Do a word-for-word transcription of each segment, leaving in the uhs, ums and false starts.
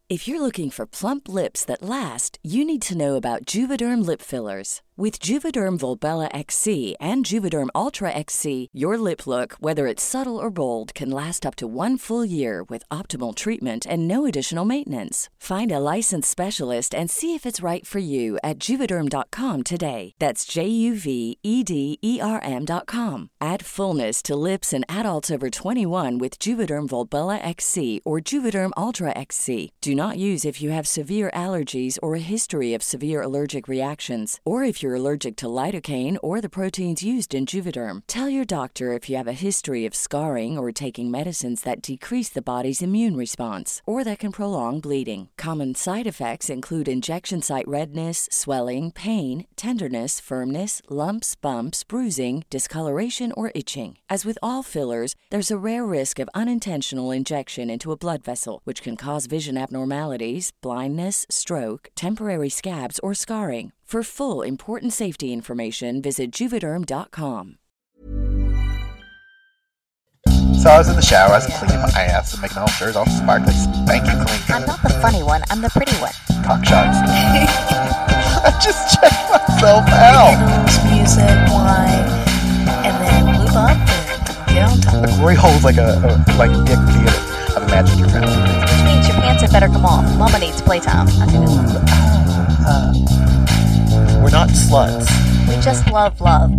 If you're looking for plump lips that last, you need to know about Juvederm lip fillers. With Juvederm Volbella X C and Juvederm Ultra X C, your lip look, whether it's subtle or bold, can last up to one full year with optimal treatment and no additional maintenance. Find a licensed specialist and see if it's right for you at Juvederm dot com today. That's J U V E D E R M dot com. Add fullness to lips in adults over twenty-one with Juvederm Volbella X C or Juvederm Ultra X C. Do not use if you have severe allergies or a history of severe allergic reactions, or if you're allergic to lidocaine or the proteins used in Juvederm. Tell your doctor if you have a history of scarring or taking medicines that decrease the body's immune response or that can prolong bleeding. Common side effects include injection site redness, swelling, pain, tenderness, firmness, lumps, bumps, bruising, discoloration, or itching. As with all fillers, there's a rare risk of unintentional injection into a blood vessel, which can cause vision abnormalities, blindness, stroke, temporary scabs, or scarring. For full, important safety information, visit Juvederm dot com. So I was in the shower, I was cleaning my ass and making all shirts all sparkly, spanky clean. I'm not the funny one, I'm the pretty one. Cock shots. I just checked myself out. Candles, music, wine, and then lube up and get on top. The glory hole's like a, a like dick theater. I've imagined your mouth. Which means your pants had better come off. Mama needs playtime. Uh, we're not sluts. We just love love.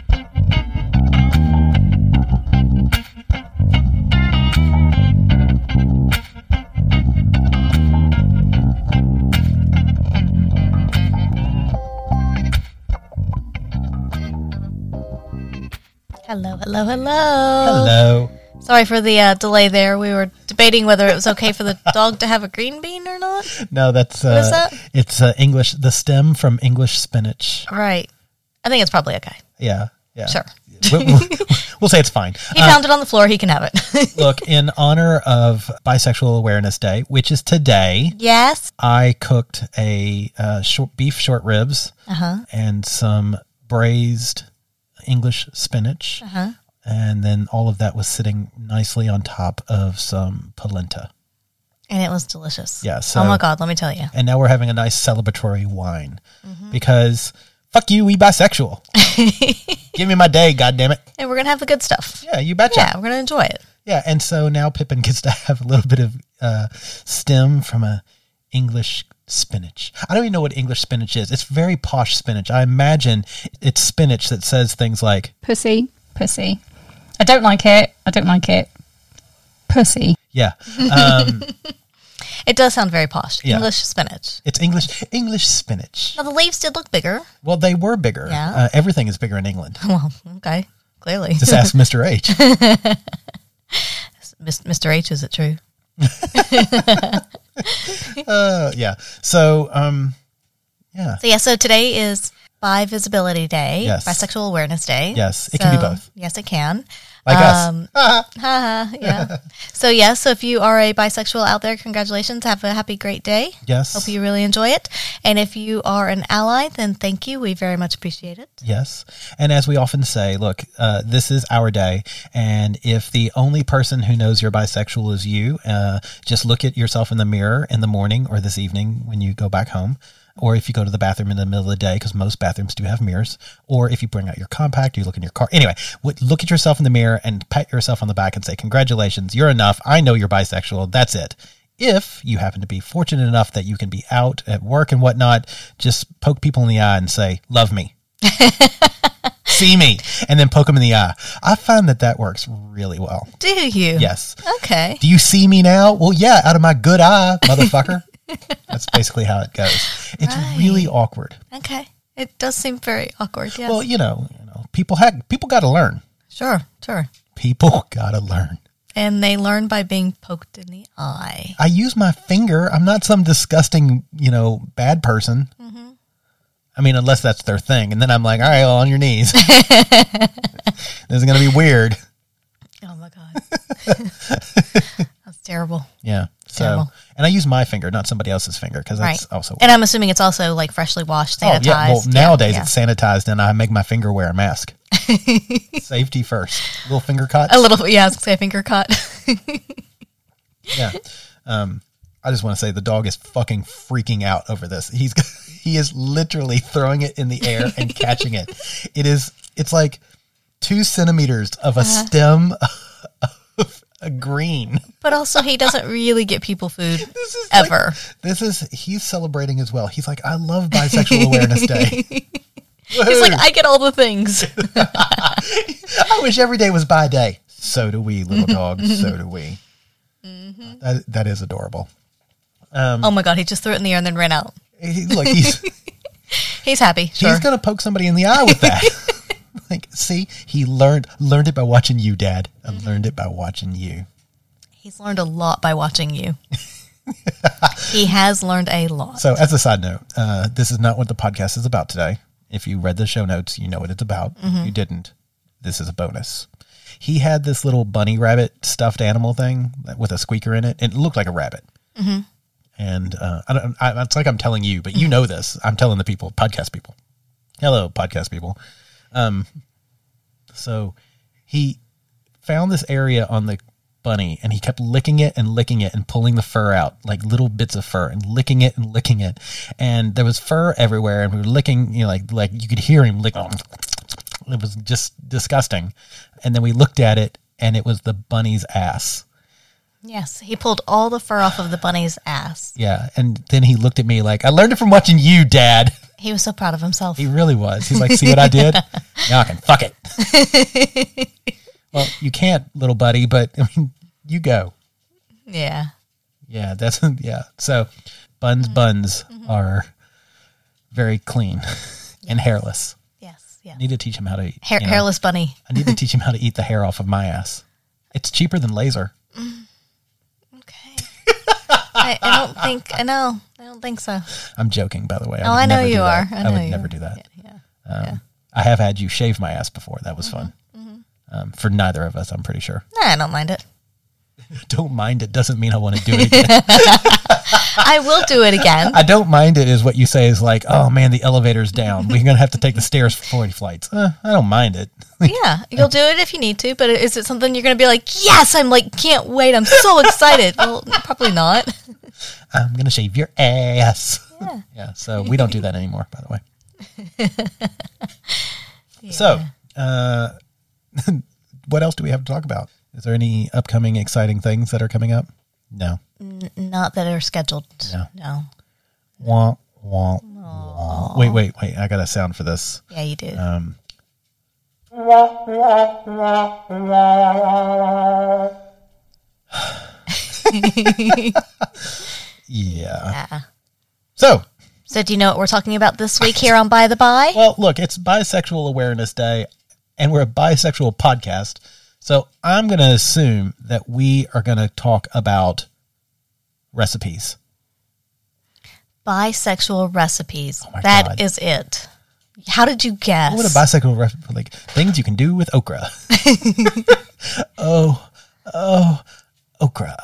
Hello, hello, hello. Hello. Sorry for the uh, delay there. We were debating whether it was okay for the dog to have a green bean or not. No, that's uh, What is that? It's uh, English. The stem from English spinach. Right. I think it's probably okay. Yeah, yeah. Sure. We'll, we'll, we'll say it's fine. He Uh, found it on the floor. He can have it. Look, in honor of Bisexual Awareness Day, which is today, Yes. I cooked a uh, short, beef short ribs Uh-huh. and some braised English spinach. Uh-huh. And then all of that was sitting nicely on top of some polenta. And it was delicious. Yeah, so- oh, my God. Let me tell you. And now we're having a nice celebratory wine Mm-hmm. because fuck you, we bisexual. Give me my day, goddammit. And we're going to have the good stuff. Yeah, you betcha. Yeah, we're going to enjoy it. Yeah, and so now Pippin gets to have a little bit of uh, stem from a English spinach. I don't even know what English spinach is. It's very posh spinach. I imagine it's spinach that says things like Pussy, pussy. I don't like it. I don't like it. Pussy. yeah. Um, It does sound very posh. Yeah. English spinach. it's English English spinach. Now, the leaves did look bigger. Well, they were bigger. Yeah. Uh, everything is bigger in England. Well, okay. Clearly. Just ask Mister H. Mis- Mister H, is it true? Uh, yeah. So, um, yeah. So, yeah, so today is Bi Visibility Day. Yes. Bisexual Awareness Day. Yes, it can be So, both. Yes, it can. Like Um, us. Haha, yeah. So, yes, so if you are a bisexual out there, congratulations. Have a happy, great day. Yes. Hope you really enjoy it. And if you are an ally, then thank you. We very much appreciate it. Yes. And as we often say, look, uh, this is our day. And if the only person who knows you're bisexual is you, uh, just look at yourself in the mirror in the morning or this evening when you go back home. Or if you go to the bathroom in the middle of the day, because most bathrooms do have mirrors. Or if you bring out your compact, you look in your car. Anyway, w- look at yourself in the mirror and pat yourself on the back and say, congratulations, you're enough. I know you're bisexual. That's it. If you happen to be fortunate enough that you can be out at work and whatnot, just poke people in the eye and say, love me. See me. And then poke them in the eye. I find that that works really well. Do you? Yes. Okay. Do you see me now? Well, yeah, out of my good eye, motherfucker. That's basically how it goes. It's Right. really awkward. Okay. It does seem very awkward. Yes. Well, you know, you know, people have people got to learn. Sure, sure. People got to learn. And they learn by being poked in the eye. I use my finger. I'm not some disgusting, you know, bad person. Mm-hmm. I mean, unless that's their thing, and then I'm like, all right, well, on your knees. This is going to be weird. Oh my God. That's terrible. Yeah. So, Terrible. and I use my finger, not somebody else's finger, because that's Right. also. And I'm assuming it's also like freshly washed, Oh, sanitized. yeah. Well, Yeah, nowadays yeah. it's sanitized, and I make my finger wear a mask. Safety first. Little finger cuts. A little, yeah, I was going to say finger cut. Yeah. Um, I just want to say the dog is fucking freaking out over this. He's he is literally throwing it in the air and catching it. It is it's like two centimeters of a uh-huh. stem of a green. But also, he doesn't really get people food this is ever. Like, this is he's celebrating as well. He's like, I love Bisexual Awareness Day. He's like, I get all the things. I wish every day was bi day. So do we, little dog. So do we. Mm-hmm. That that is adorable. Um, oh my god, he just threw it in the air and then ran out. He, look, he's he's happy. Sure. He's gonna poke somebody in the eye with that. Like, see, he learned learned it by watching you, Dad. I mm-hmm. learned it by watching you. He's learned a lot by watching you. He has learned a lot. So, as a side note, uh, this is not what the podcast is about today. If you read the show notes, you know what it's about. Mm-hmm. If you didn't, this is a bonus. He had this little bunny rabbit stuffed animal thing with a squeaker in it. It looked like a rabbit. Mm-hmm. And uh, I don't, I, it's like I'm telling you, but you know this. I'm telling the people, podcast people. Hello, podcast people. Um, so he found this area on the bunny and he kept licking it and licking it and pulling the fur out, like little bits of fur, and licking it and licking it. And there was fur everywhere, and we were licking, you know, like, like you could hear him lick. It was just disgusting. And then we looked at it, and it was the bunny's ass. Yes, he pulled all the fur off of the bunny's ass. Yeah, and then he looked at me like, I learned it from watching you, Dad. He was so proud of himself. He really was. He's like, see what I did? Now I can fuck it. Well, you can't, little buddy, but I mean, you go. Yeah. Yeah, that's, yeah. So, Buns mm-hmm. Buns mm-hmm. are very clean yes. and hairless. Yes, yeah. I need to teach him how to eat. Hair, you know, hairless bunny. I need to teach him how to eat the hair off of my ass. It's cheaper than laser. Mm. Okay. I, I don't think, I know. I don't think so. I'm joking, by the way. I oh, I know you are. I, I, know I would you never are. do that. Yeah. yeah. Um, yeah. I have had you shave my ass before. That was mm-hmm. fun. Mm-hmm. Um, for neither of us, I'm pretty sure. Nah, I don't mind it. Don't mind it doesn't mean I want to do it again. I will do it again. I don't mind it is what you say is like, oh man, the elevator's down. We're going to have to take the stairs for forty flights. Uh, I don't mind it. Yeah, you'll do it if you need to, but is it something you're going to be like, yes, I'm like, can't wait. I'm so excited. Well, probably not. I'm going to shave your ass. Yeah. Yeah. So we don't do that anymore, by the way. Yeah. So, uh, what else do we have to talk about? Is there any upcoming exciting things that are coming up? No. N- not that are scheduled. No. No. Wah, wah, wah. Wait, wait, wait. I got a sound for this. Yeah, you do. Um, yeah. Yeah. So. So do you know what we're talking about this week here on By the By? Well, look, it's Bisexual Awareness Day, and we're a bisexual podcast. So I'm going to assume that we are going to talk about recipes. Bisexual recipes. Oh my that God. is it. How did you guess? What a bisexual recipe, like things you can do with okra. oh, oh, okra.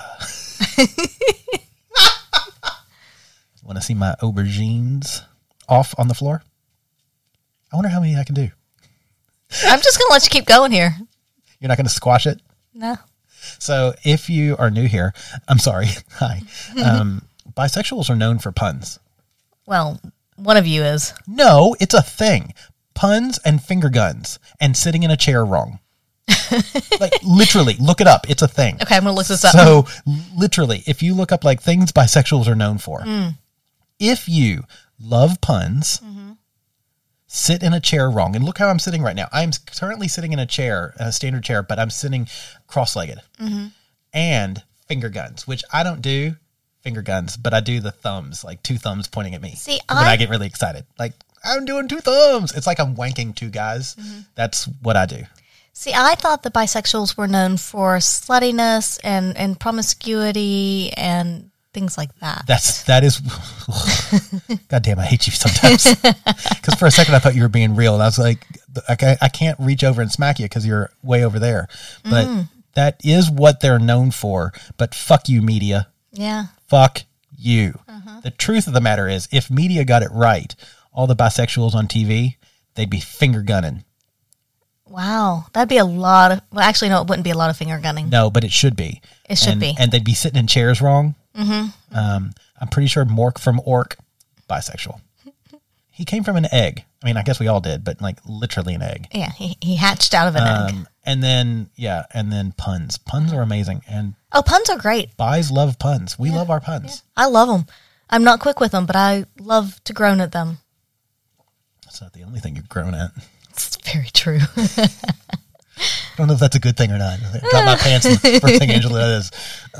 Want to see my aubergines off on the floor? I wonder how many I can do. I'm just going to let you keep going here. You're not going to squash it? No. So if you are new here, I'm sorry. Hi. Um, bisexuals are known for puns. Well, one of you is. No, it's a thing. Puns and finger guns and sitting in a chair wrong. Like literally, look it up. It's a thing. Okay, I'm going to look this up. So literally, if you look up like things bisexuals are known for, mm. if you love puns, mm-hmm. sit in a chair wrong. And look how I'm sitting right now. I'm currently sitting in a chair, a standard chair, but I'm sitting cross-legged. Mm-hmm. And finger guns, which I don't do finger guns, but I do the thumbs, like two thumbs pointing at me. See, when I, I get really excited. Like, I'm doing two thumbs. It's like I'm wanking two guys. Mm-hmm. That's what I do. See, I thought the bisexuals were known for sluttiness and, and promiscuity and things like that. That's, that is, God damn, I hate you sometimes. Because for a second I thought you were being real. And I was like, I, I can't reach over and smack you because you're way over there. But mm. that is what they're known for. But fuck you, media. Yeah. Fuck you. Uh-huh. The truth of the matter is, if media got it right, all the bisexuals on T V, they'd be finger gunning. Wow. That'd be a lot of, well, actually, no, it wouldn't be a lot of finger gunning. No, but it should be. It should and, be. And they'd be sitting in chairs wrong. Mm-hmm. Um, I'm pretty sure Mork from Ork, bisexual. He came from an egg. I mean, I guess we all did, but like literally an egg. Yeah, he, he hatched out of an egg. Um, and then, yeah, and then puns. Puns are amazing. And Oh, puns are great. Bis love puns. We love our puns. I love them. I'm not quick with them, but I love to groan at them. That's not the only thing you've grown at. It's very true. I don't know if that's a good thing or not. I drop my pants and the first thing Angela does.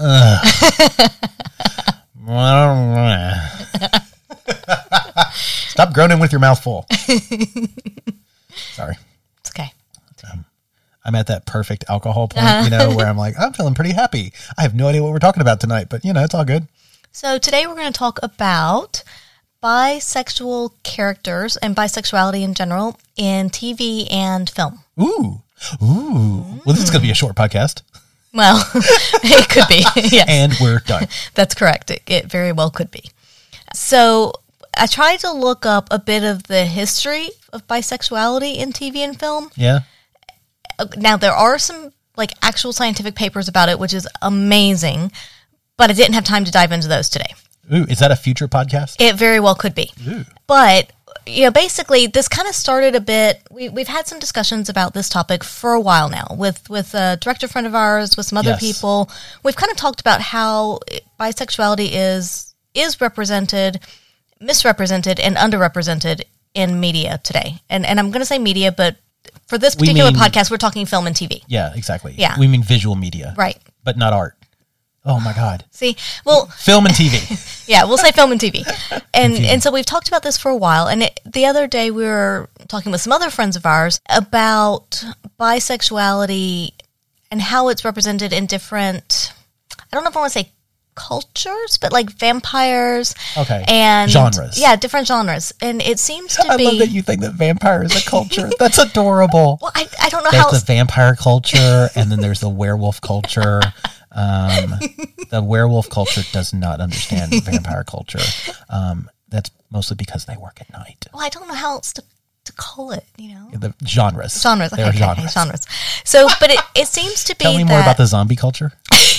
Stop groaning with your mouth full. Sorry. It's okay. Um, I'm at that perfect alcohol point, you know, where I'm like, I'm feeling pretty happy. I have no idea what we're talking about tonight, but, you know, it's all good. So today we're going to talk about bisexual characters and bisexuality in general in T V and film. Ooh. Ooh. Well, this is going to be a short podcast. Well, it could be. Yes. And we're done. That's correct. It, it very well could be. So I tried to look up a bit of the history of bisexuality in T V and film. Yeah. Now, there are some like actual scientific papers about it, which is amazing, but I didn't have time to dive into those today. Ooh, is that a future podcast? It very well could be. Ooh. But, you know, basically, this kind of started a bit, we, we've had some discussions about this topic for a while now with, with a director friend of ours, with some other Yes. people. We've kind of talked about how bisexuality is is represented, misrepresented, and underrepresented in media today. And and I'm going to say media, but for this We particular mean- podcast, we're talking film and T V. Yeah, exactly. Yeah. We mean visual media. Right. But not art. Oh, my God. See, well, Film and T V. yeah, we'll say film and T V. And and so we've talked about this for a while. And it, the other day we were talking with some other friends of ours about bisexuality and how it's represented in different, I don't know if I want to say cultures, but like vampires. Okay. And Genres. Yeah, different genres. And it seems to I be. love that you think that vampire is a culture. That's adorable. Well, I, I don't know There's how. the vampire culture, and then there's the werewolf culture. Um, the werewolf culture does not understand vampire culture. Um, that's mostly because they work at night. Well, I don't know how else to, to call it, you know? The genres. Genres. Okay, They're okay, genres. okay, genres. So, but it, it seems to be Tell me that, more about the zombie culture.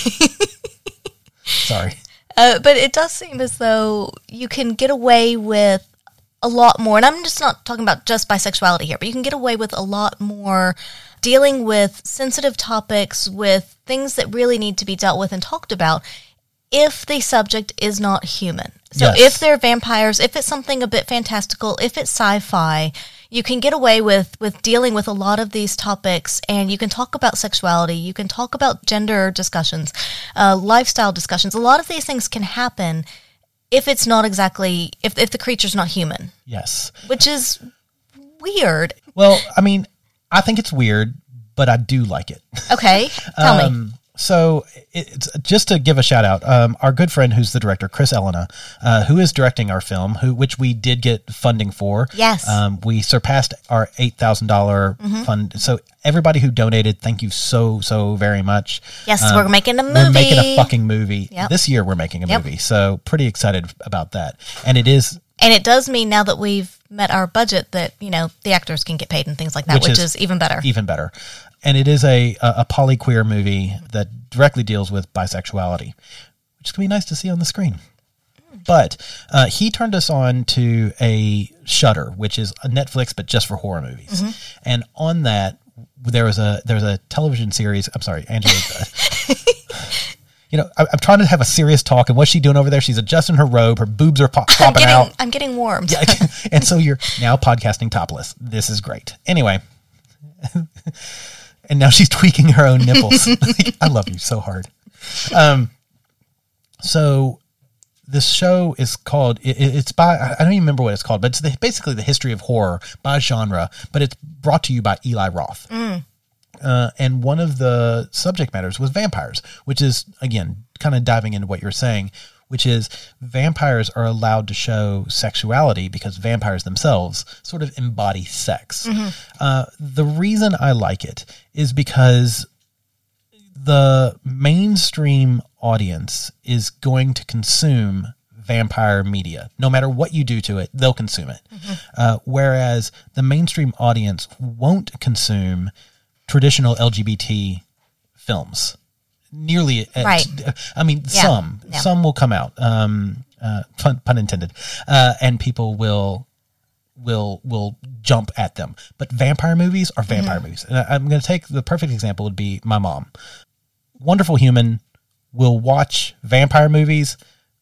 Sorry. Uh, but it does seem as though you can get away with a lot more, and I'm just not talking about just bisexuality here, but you can get away with a lot more dealing with sensitive topics, with things that really need to be dealt with and talked about if the subject is not human. So Yes. if they're vampires, if it's something a bit fantastical, if it's sci-fi, you can get away with, with dealing with a lot of these topics, and you can talk about sexuality, you can talk about gender discussions, uh, lifestyle discussions. A lot of these things can happen if it's not exactly, if, if the creature's not human, Yes. which is weird. Well, I mean, I think it's weird, but I do like it. Okay, tell me. Um, so it's just to give a shout out, um, our good friend who's the director, Chris Elena, uh, who is directing our film, who which we did get funding for. Yes. Um, we surpassed our eight thousand dollars Mm-hmm. fund. So everybody who donated, thank you so, so very much. Yes, Um, we're making a movie. We're making a fucking movie. Yep. This year we're making a Yep. movie. So pretty excited about that. And it is... And it does mean now that we've met our budget that, you know, the actors can get paid and things like that, Which which, is is, even better. even better. And it is a, a, a polyqueer movie that directly deals with bisexuality, which is going to be nice to see on the screen. But uh, he turned us on to a Shudder, which is a Netflix, but just for horror movies. Mm-hmm. And on that, there was a there was a television series. I'm sorry, Angela. You know, I, I'm trying to have a serious talk, and what's she doing over there? She's adjusting her robe. Her boobs are pop, I'm popping getting, out. I'm getting warmed. Yeah, and so you're now podcasting topless. This is great. Anyway, and now she's tweaking her own nipples. I love you so hard. Um, so this show is called. It, it's by. I don't even remember what it's called, but it's the, basically the history of horror by genre. But it's brought to you by Eli Roth. Mm. Uh, and one of the subject matters was vampires, which is, again, kind of diving into what you're saying, which is vampires are allowed to show sexuality because vampires themselves sort of embody sex. Mm-hmm. Uh, the reason I like it is because the mainstream audience is going to consume vampire media. No matter what you do to it, they'll consume it. Mm-hmm. Uh, whereas the mainstream audience won't consume traditional L G B T films. nearly. At, Right. I mean, Yeah. some Yeah. some will come out. Um, uh, pun, pun intended. Uh, and people will will will jump at them. But vampire movies are vampire Mm-hmm. movies. And I, I'm going to take the perfect example would be my mom. Wonderful Human will watch vampire movies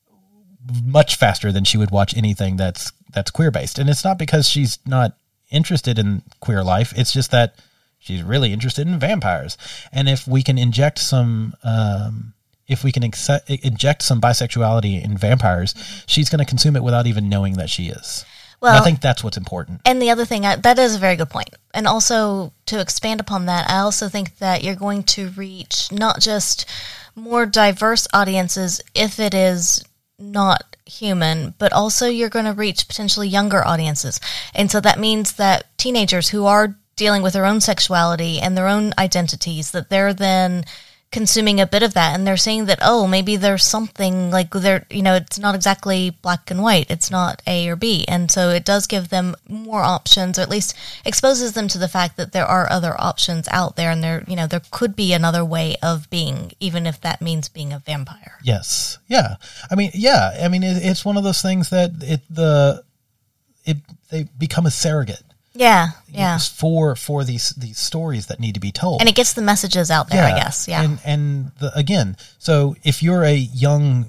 much faster than she would watch anything that's that's queer based. And it's not because she's not interested in queer life. It's just that she's really interested in vampires. And if we can inject some um, if we can accept, inject some bisexuality in vampires, she's going to consume it without even knowing that she is. And I Well- think that's what's important. And the other thing, I, that is a very good point. And also, to expand upon that, I also think that you're going to reach not just more diverse audiences if it is not human, but also you're going to reach potentially younger audiences. And so that means that teenagers who are dealing with their own sexuality and their own identities, that they're then consuming a bit of that, and they're saying that, oh, maybe there's something like there, you know, it's not exactly black and white, it's not A or B, and so it does give them more options, or at least exposes them to the fact that there are other options out there, and there, you know, there could be another way of being, even if that means being a vampire. Yes. Yeah. I mean, yeah. I mean, it, it's one of those things that it the it they become a surrogate. Yeah, yeah, It's for for these these stories that need to be told. and it gets the messages out there, I guess. Yeah, And and the, again, so if you're a young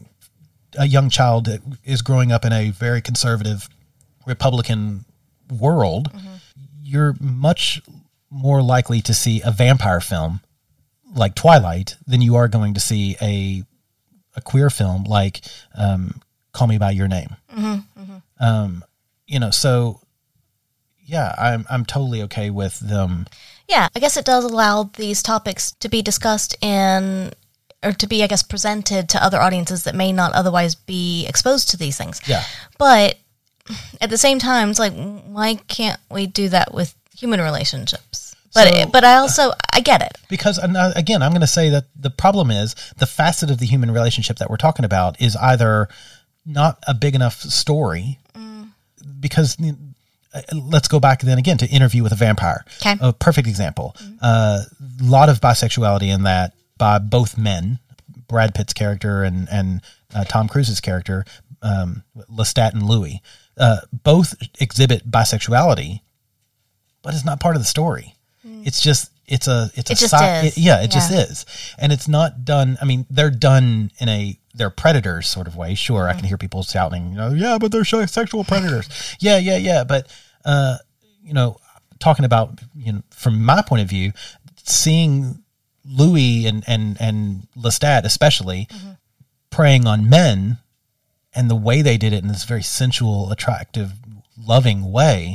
a young child that is growing up in a very conservative Republican world, Mm-hmm. you're much more likely to see a vampire film like Twilight than you are going to see a a queer film like um, Call Me by Your Name. Mm-hmm, mm-hmm. Um, you know, so yeah, I'm I'm totally okay with them. Yeah, I guess it does allow these topics to be discussed in, or to be, I guess, presented to other audiences that may not otherwise be exposed to these things. Yeah. But at the same time, it's like, why can't we do that with human relationships? But So- but I also, I get it. Because and, uh, again, I'm going to say that the problem is the facet of the human relationship that we're talking about is either not a big enough story, because uh, let's go back then again to Interview with a Vampire. Okay. A perfect example. A uh, lot of bisexuality in that by both men, Brad Pitt's character and and uh, Tom Cruise's character, um, Lestat and Louis, uh, both exhibit bisexuality, but it's not part of the story. It's just it's a it's It a just side, is. it- yeah, it just Yeah. is, and it's not done. I mean, they're done in a they're predators sort of way. Sure, I can hear people shouting, you know, yeah, but they're sh- sexual predators. yeah, yeah, yeah, but uh, you know, talking about you know from my point of view, seeing Louis and and and Lestat especially preying on men, and the way they did it in this very sensual, attractive, loving way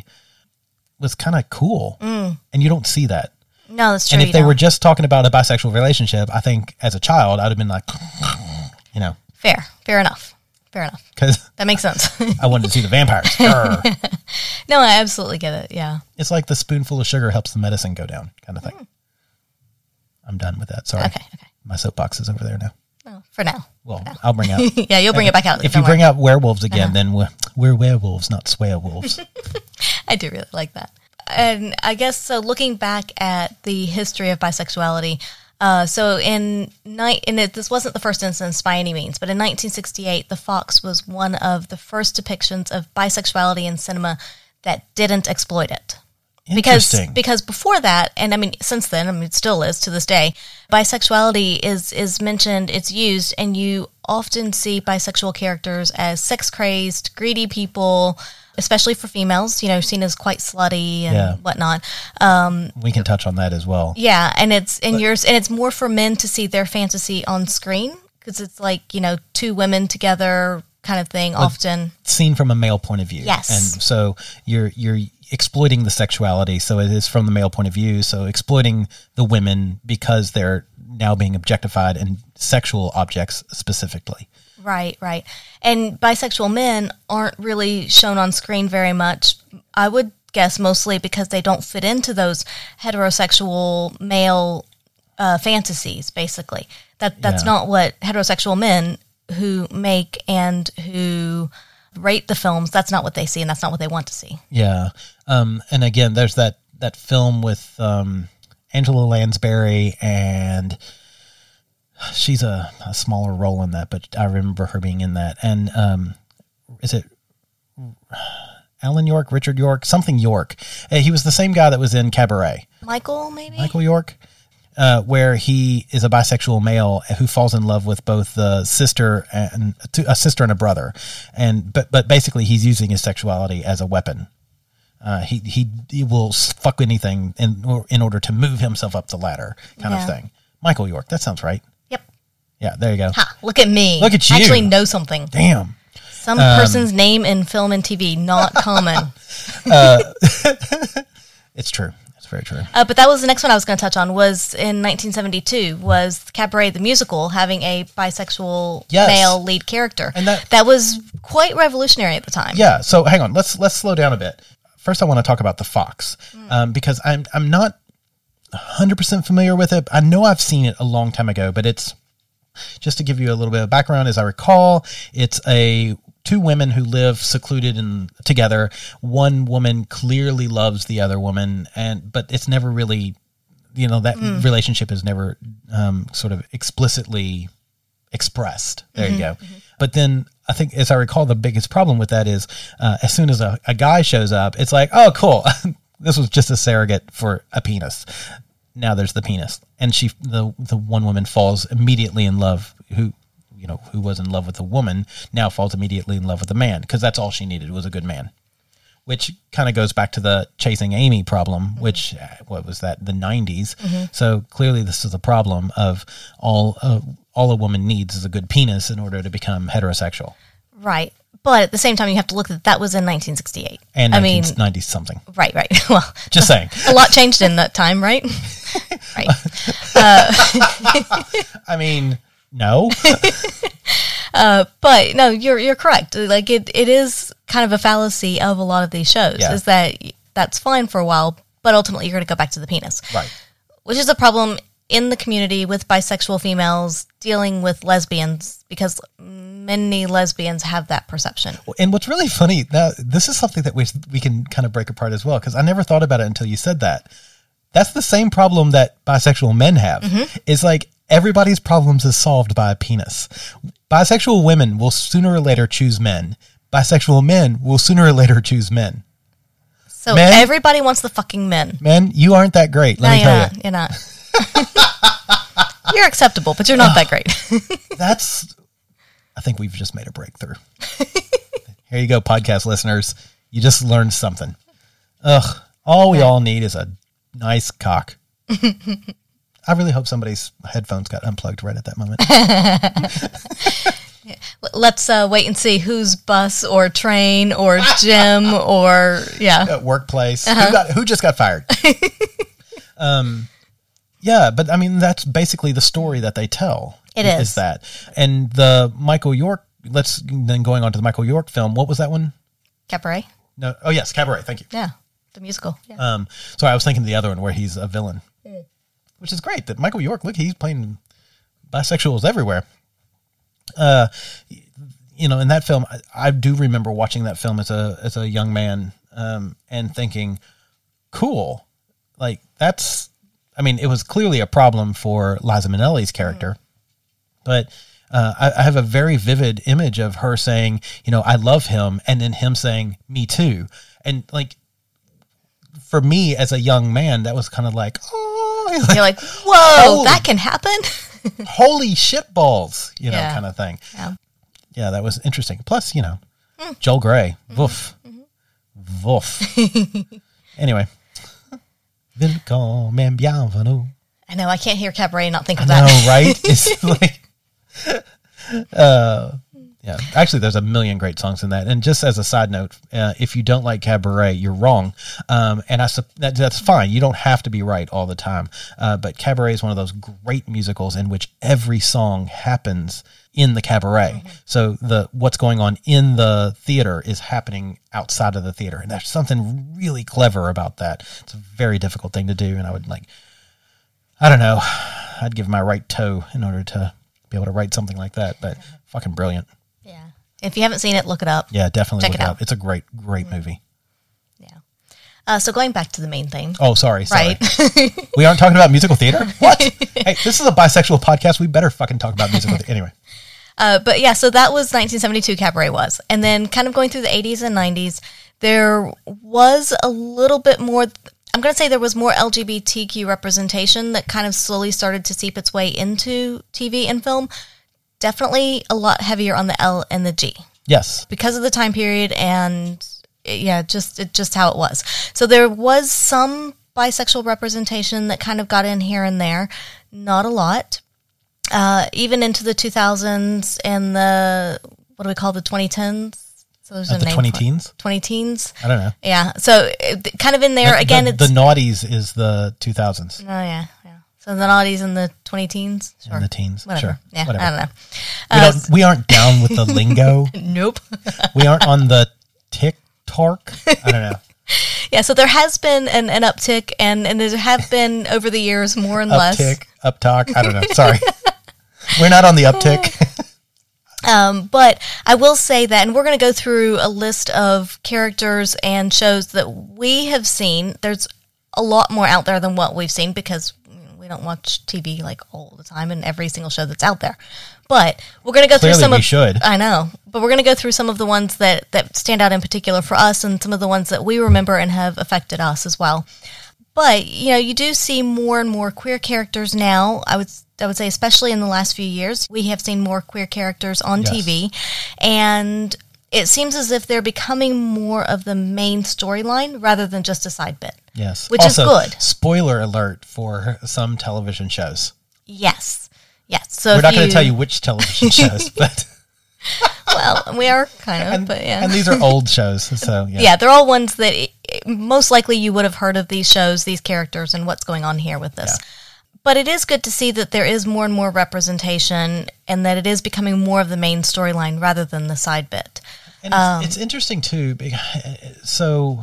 was kind of cool. And you don't see that. No, that's true. And if you they don't. were just talking about a bisexual relationship, I think as a child, I'd have been like, you know, Fair, fair enough. Fair enough. because That makes sense. I wanted to see the vampires. Grr. No, I absolutely get it. Yeah. It's like the spoonful of sugar helps the medicine go down kind of thing. I'm done with that. Sorry. Okay, okay. My soapbox is over there now. Well, for now. Well, I'll bring out. Yeah, you'll bring it back out. If Don't you bring worry. out werewolves again, then we're, we're werewolves, not swearwolves. I do really like that. And I guess so. Looking back at the history of bisexuality, uh, so in night, and it, this wasn't the first instance by any means, but in nineteen sixty-eight, The Fox was one of the first depictions of bisexuality in cinema that didn't exploit it. Because Interesting. because before that, and I mean since then, I mean it still is to this day, bisexuality is is mentioned, it's used, and you often see bisexual characters as sex crazed, greedy people, especially for females, you know, seen as quite slutty and Yeah. whatnot. We can touch on that as well. Yeah, and it's and yours, and it's more for men to see their fantasy on screen because it's like, you know, two women together kind of thing. Often, Seen from a male point of view. Yes. And so you're you're exploiting the sexuality, so it is from the male point of view, so exploiting the women because they're now being objectified and sexual objects specifically. right, right. And bisexual men aren't really shown on screen very much. I would guess mostly because they don't fit into those heterosexual male uh, fantasies. Basically, that that's Yeah. not what heterosexual men who make and who rate the films. That's not what they see, and that's not what they want to see. Yeah. Um, and again, there's that, that film with um, Angela Lansbury and she's a, a smaller role in that, but I remember her being in that. And um, is it Alan York, Richard York, something York? Uh, He was the same guy that was in Cabaret. Michael, maybe? Michael York, uh, where he is a bisexual male who falls in love with both the sister and a sister and a brother, and but but basically he's using his sexuality as a weapon. Uh, he he he will fuck anything in in order to move himself up the ladder, kind Yeah. of thing. Michael York, that sounds right. Yep. Yeah, there you go. Ha, look at me. Look at I you. actually know something. Damn. Some person's name in film and T V, not common. It's true. It's very true. Uh, but that was the next one I was going to touch on. Was in nineteen seventy-two was Cabaret the musical having a bisexual Yes. male lead character, And that- that was quite revolutionary at the time. Yeah. So hang on. Let's let's slow down a bit. First, I want to talk about the Fox um, because I'm I'm not one hundred percent familiar with it. I know I've seen it a long time ago, but it's just to give you a little bit of background. As I recall, it's a two women who live secluded and together. One woman clearly loves the other woman, and but it's never really, you know, that relationship is never um, sort of explicitly expressed. There you go. But then I think, as I recall, the biggest problem with that is uh, as soon as a, a guy shows up, it's like, oh, cool. This was just a surrogate for a penis. Now there's the penis. And she, the, the one woman falls immediately in love who, you know, who was in love with the woman now falls immediately in love with the man because that's all she needed was a good man. Which kind of goes back to the Chasing Amy problem, which, uh, what was that, the nineties. So clearly this is a problem of all uh, all a woman needs is a good penis in order to become heterosexual. Right. But at the same time, you have to look at that was in nineteen sixty-eight. And I mean, nineteen ninety something. right, right. Well, Just saying. a lot changed in that time, right? Right. I mean, no. But no, you're you're correct. Like it, it is kind of a fallacy of a lot of these shows Yeah. is that that's fine for a while, but ultimately you're going to go back to the penis, Right. which is a problem in the community with bisexual females dealing with lesbians because many lesbians have that perception. And what's really funny, now, this is something that we we can kind of break apart as well, because I never thought about it until you said that. That's the same problem that bisexual men have. It's like everybody's problems is solved by a penis. Bisexual women will sooner or later choose men. Bisexual men will sooner or later choose men. So Men- everybody wants the fucking men. Men, you aren't that great. Let No, me you're tell not. you. You're not. You're acceptable, but you're not that great. That's, I think we've just made a breakthrough. Here you go, podcast listeners. You just learned something. Ugh. All we all need is a nice cock. I really hope somebody's headphones got unplugged right at that moment. Let's uh, wait and see whose bus or train or gym or yeah. At workplace. Who got who just got fired? um yeah, but I mean that's basically the story that they tell. It is. Is that. And the Michael York, let's then going on to the Michael York film. What was that one? Cabaret. No. Oh yes, Cabaret. Thank you. Yeah, the musical. Yeah. Um sorry, I was thinking the other one where he's a villain. Which is great that Michael York, look, he's playing bisexuals everywhere. Uh you know, in that film, I, I do remember watching that film as a as a young man um, and thinking, "Cool, like that's." I mean, it was clearly a problem for Liza Minnelli's character, but uh, I, I have a very vivid image of her saying, "You know, I love him," and then him saying, "Me too," and like for me as a young man, that was kind of like, "Oh," You're like, whoa, Holy- that can happen. holy shit balls, you know, Yeah. kind of thing. Yeah. Yeah, that was interesting. Plus, you know, Joel Grey. Woof. Woof. Anyway. Welcome and bienvenue. I know. I can't hear Cabaret and not think of I that. know, right? It's like, uh, yeah. Actually, there's a million great songs in that. And just as a side note, uh, if you don't like Cabaret, you're wrong. Um, and I sup- that, that's fine. You don't have to be right all the time. Uh, but Cabaret is one of those great musicals in which every song happens in the cabaret. Mm-hmm. So the what's going on in the theater is happening outside of the theater. And there's something really clever about that. It's a very difficult thing to do. And I would like, I don't know, I'd give my right toe in order to be able to write something like that. But fucking brilliant. Yeah. If you haven't seen it, look it up. Yeah, definitely Check look it it out. up. It's a great, great movie. Yeah. Uh, so going back to the main thing. Oh, sorry. sorry. Right. We aren't talking about musical theater? What? Hey, this is a bisexual podcast. We better fucking talk about musical theater. Anyway. Uh, but yeah, so that was nineteen seventy-two Cabaret was. And then kind of going through the eighties and nineties, there was a little bit more, I'm going to say there was more L G B T Q representation that kind of slowly started to seep its way into T V and film. Definitely a lot heavier on the L and the G. Yes. Because of the time period and, yeah, just it, just how it was. So there was some bisexual representation that kind of got in here and there. Not a lot. Uh, even into the two thousands and the, what do we call the twenty tens? So there's Uh, a the name twenty for it. teens? twenty teens? I don't know. Yeah. So it, kind of in there, The- again, the, it's... the naughties is the two thousands. Oh, yeah, yeah. So the naughties and the twenty teens? Sure. And the teens. Whatever. Sure. Yeah, Whatever. I don't know. We, Uh, don't, we aren't down with the lingo. Nope. We aren't on the TikTok. I don't know. Yeah, so there has been an, an uptick, and, and there have been, over the years, more and less. Uptick, uptalk. I don't know. Sorry. We're not on the uptick. Um, but I will say that, and we're going to go through a list of characters and shows that we have seen. There's a lot more out there than what we've seen because you know, we don't watch T V like all the time and every single show that's out there. But we're going to go Clearly through some we of. should. I know, but we're going to go through some of the ones that that stand out in particular for us, and some of the ones that we remember and have affected us as well. But you know, you do see more and more queer characters now. I would I would say, especially in the last few years, we have seen more queer characters on Yes. T V, and it seems as if they're becoming more of the main storyline rather than just a side bit. Yes. Which also, is good. Spoiler alert for some television shows. Yes, yes. So We're if not going to tell you which television shows, but Well, we are kind of, and, but yeah. and these are old shows, so yeah. Yeah, they're all ones that it, it- most likely you would have heard of these shows, these characters, and what's going on here with this. Yeah. But it is good to see that there is more and more representation and that it is becoming more of the main storyline rather than the side bit. And it's, it's interesting too. Because, so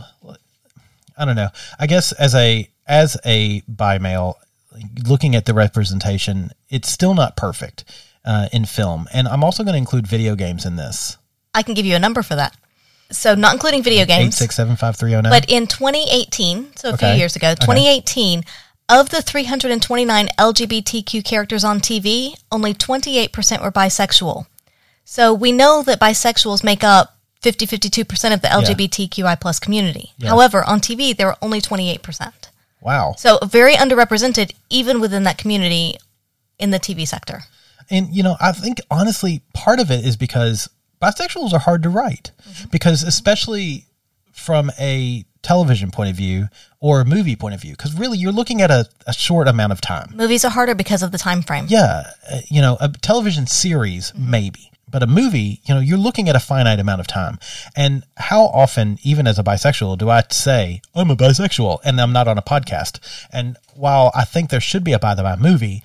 I don't know. I guess as a as a bi male, looking at the representation, it's still not perfect uh, in film. And I'm also going to include video games in this. I can give you a number for that. So not including video Eight games, six seven five three zero nine. but in twenty eighteen, so a Okay. few years ago, twenty eighteen, of the three hundred twenty-nine L G B T Q characters on T V, only twenty-eight percent were bisexual. So we know that bisexuals make up fifty, fifty-two percent of the L G B T Q I plus community. Yeah. However, on T V, there were only twenty-eight percent. Wow. So very underrepresented even within that community in the T V sector. And, you know, I think honestly, part of it is because bisexuals are hard to write. Mm-hmm. Because especially from a television point of view or a movie point of view, because really you're looking at a, a short amount of time. Movies are harder because of the time frame. Yeah. uh, You know, a television series, maybe. But a movie, you know, you're looking at a finite amount of time. And how often, even as a bisexual, do I say, I'm a bisexual, and I'm not on a podcast? And while I think there should be a by the by movie,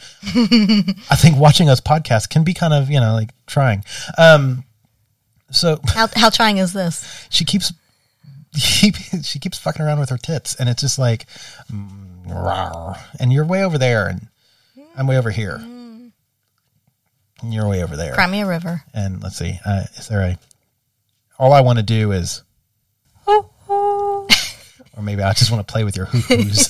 I think watching us podcast can be kind of, you know, like trying. Um, so How, how trying is this? she keeps, she, she keeps fucking around with her tits, and it's just like, mm, rawr. And you're way over there, and I'm way over here. And you're way over there. Cry me a river. And let's see, uh, is there a, all I want to do is, or maybe I just want to play with your hoo-hoos.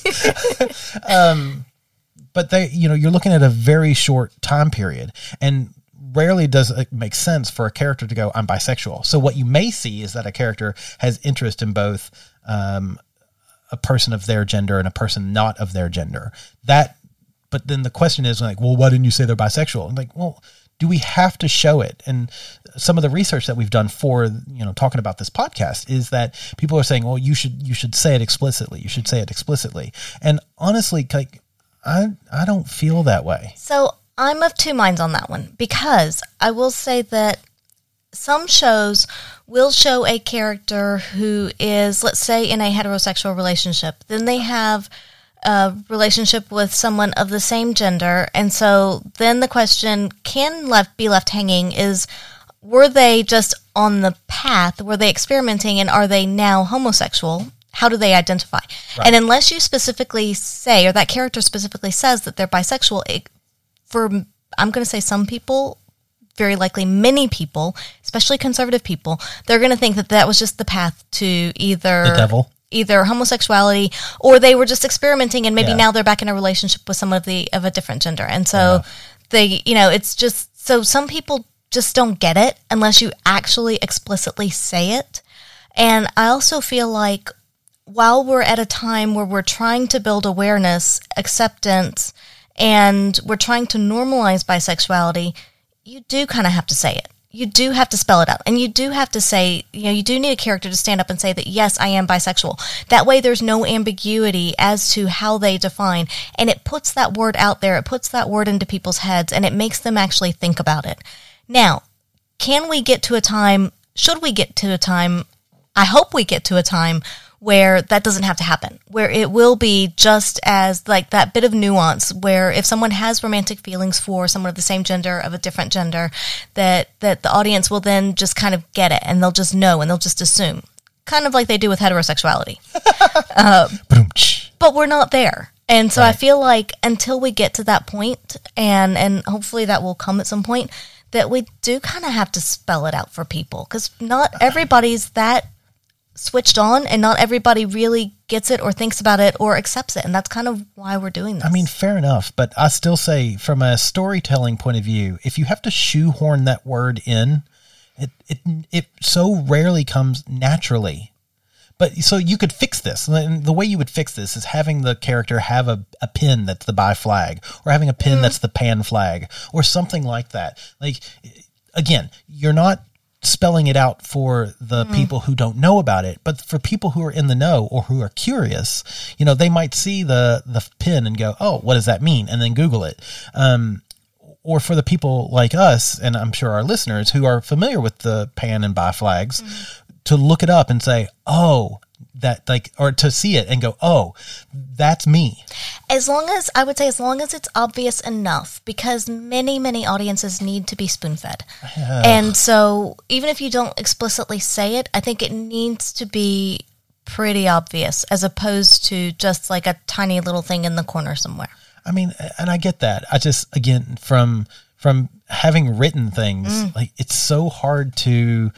um, but they, you know, you're looking at a very short time period, and rarely does it make sense for a character to go, I'm bisexual. So what you may see is that a character has interest in both um, a person of their gender and a person not of their gender. That, but then the question is like, well, why didn't you say they're bisexual? I'm like, well, do we have to show it? And some of the research that we've done for, you know, talking about this podcast is that people are saying, well, you should, you should say it explicitly. You should say it explicitly. And honestly, like, I, I don't feel that way. So I'm of two minds on that one, because I will say that some shows will show a character who is, let's say, in a heterosexual relationship. Then they have a relationship with someone of the same gender. And so then the question can left be left hanging is, were they just on the path? Were they experimenting, and are they now homosexual? How do they identify? Right. And unless you specifically say, or that character specifically says that they're bisexual, it, for, I'm going to say some people, very likely many people, especially conservative people, they're going to think that that was just the path to either The devil. either homosexuality or they were just experimenting and maybe Yeah. now they're back in a relationship with someone of the of a different gender. And so Yeah. they, you know, it's just, so some people just don't get it unless you actually explicitly say it. And I also feel like while we're at a time where we're trying to build awareness, acceptance, and we're trying to normalize bisexuality, you do kind of have to say it. You do have to spell it out. And you do have to say, you know, you do need a character to stand up and say that, yes, I am bisexual. That way there's no ambiguity as to how they define. And it puts that word out there. It puts that word into people's heads and it makes them actually think about it. Now, can we get to a time, should we get to a time, I hope we get to a time where that doesn't have to happen, where it will be just as like that bit of nuance where if someone has romantic feelings for someone of the same gender, of a different gender, that, that the audience will then just kind of get it and they'll just know and they'll just assume, kind of like they do with heterosexuality. uh, but we're not there. And so right. I feel like until we get to that point, and, and hopefully that will come at some point, that we do kind of have to spell it out for people because not everybody's that switched on and not everybody really gets it or thinks about it or accepts it. And that's kind of why we're doing this. I mean, fair enough. But I still say from a storytelling point of view, if you have to shoehorn that word in, it, it, it so rarely comes naturally. But so you could fix this. And the way you would fix this is having the character have a, a pin that's the bi flag or having a pin mm-hmm. that's the pan flag or something like that. Like, again, you're not spelling it out for the mm. people who don't know about it, but for people who are in the know or who are curious, you know, they might see the, the pin and go, oh, what does that mean? And then Google it. Um, or for the people like us, and I'm sure our listeners who are familiar with the pan and bi flags, mm. to look it up and say, oh, that like, or to see it and go, oh, that's me. As long as, I would say, as long as it's obvious enough, because many, many audiences need to be spoon-fed. Uh, and so even if you don't explicitly say it, I think it needs to be pretty obvious as opposed to just like a tiny little thing in the corner somewhere. I mean, and I get that. I just, again, from, from having written things, mm. like it's so hard to,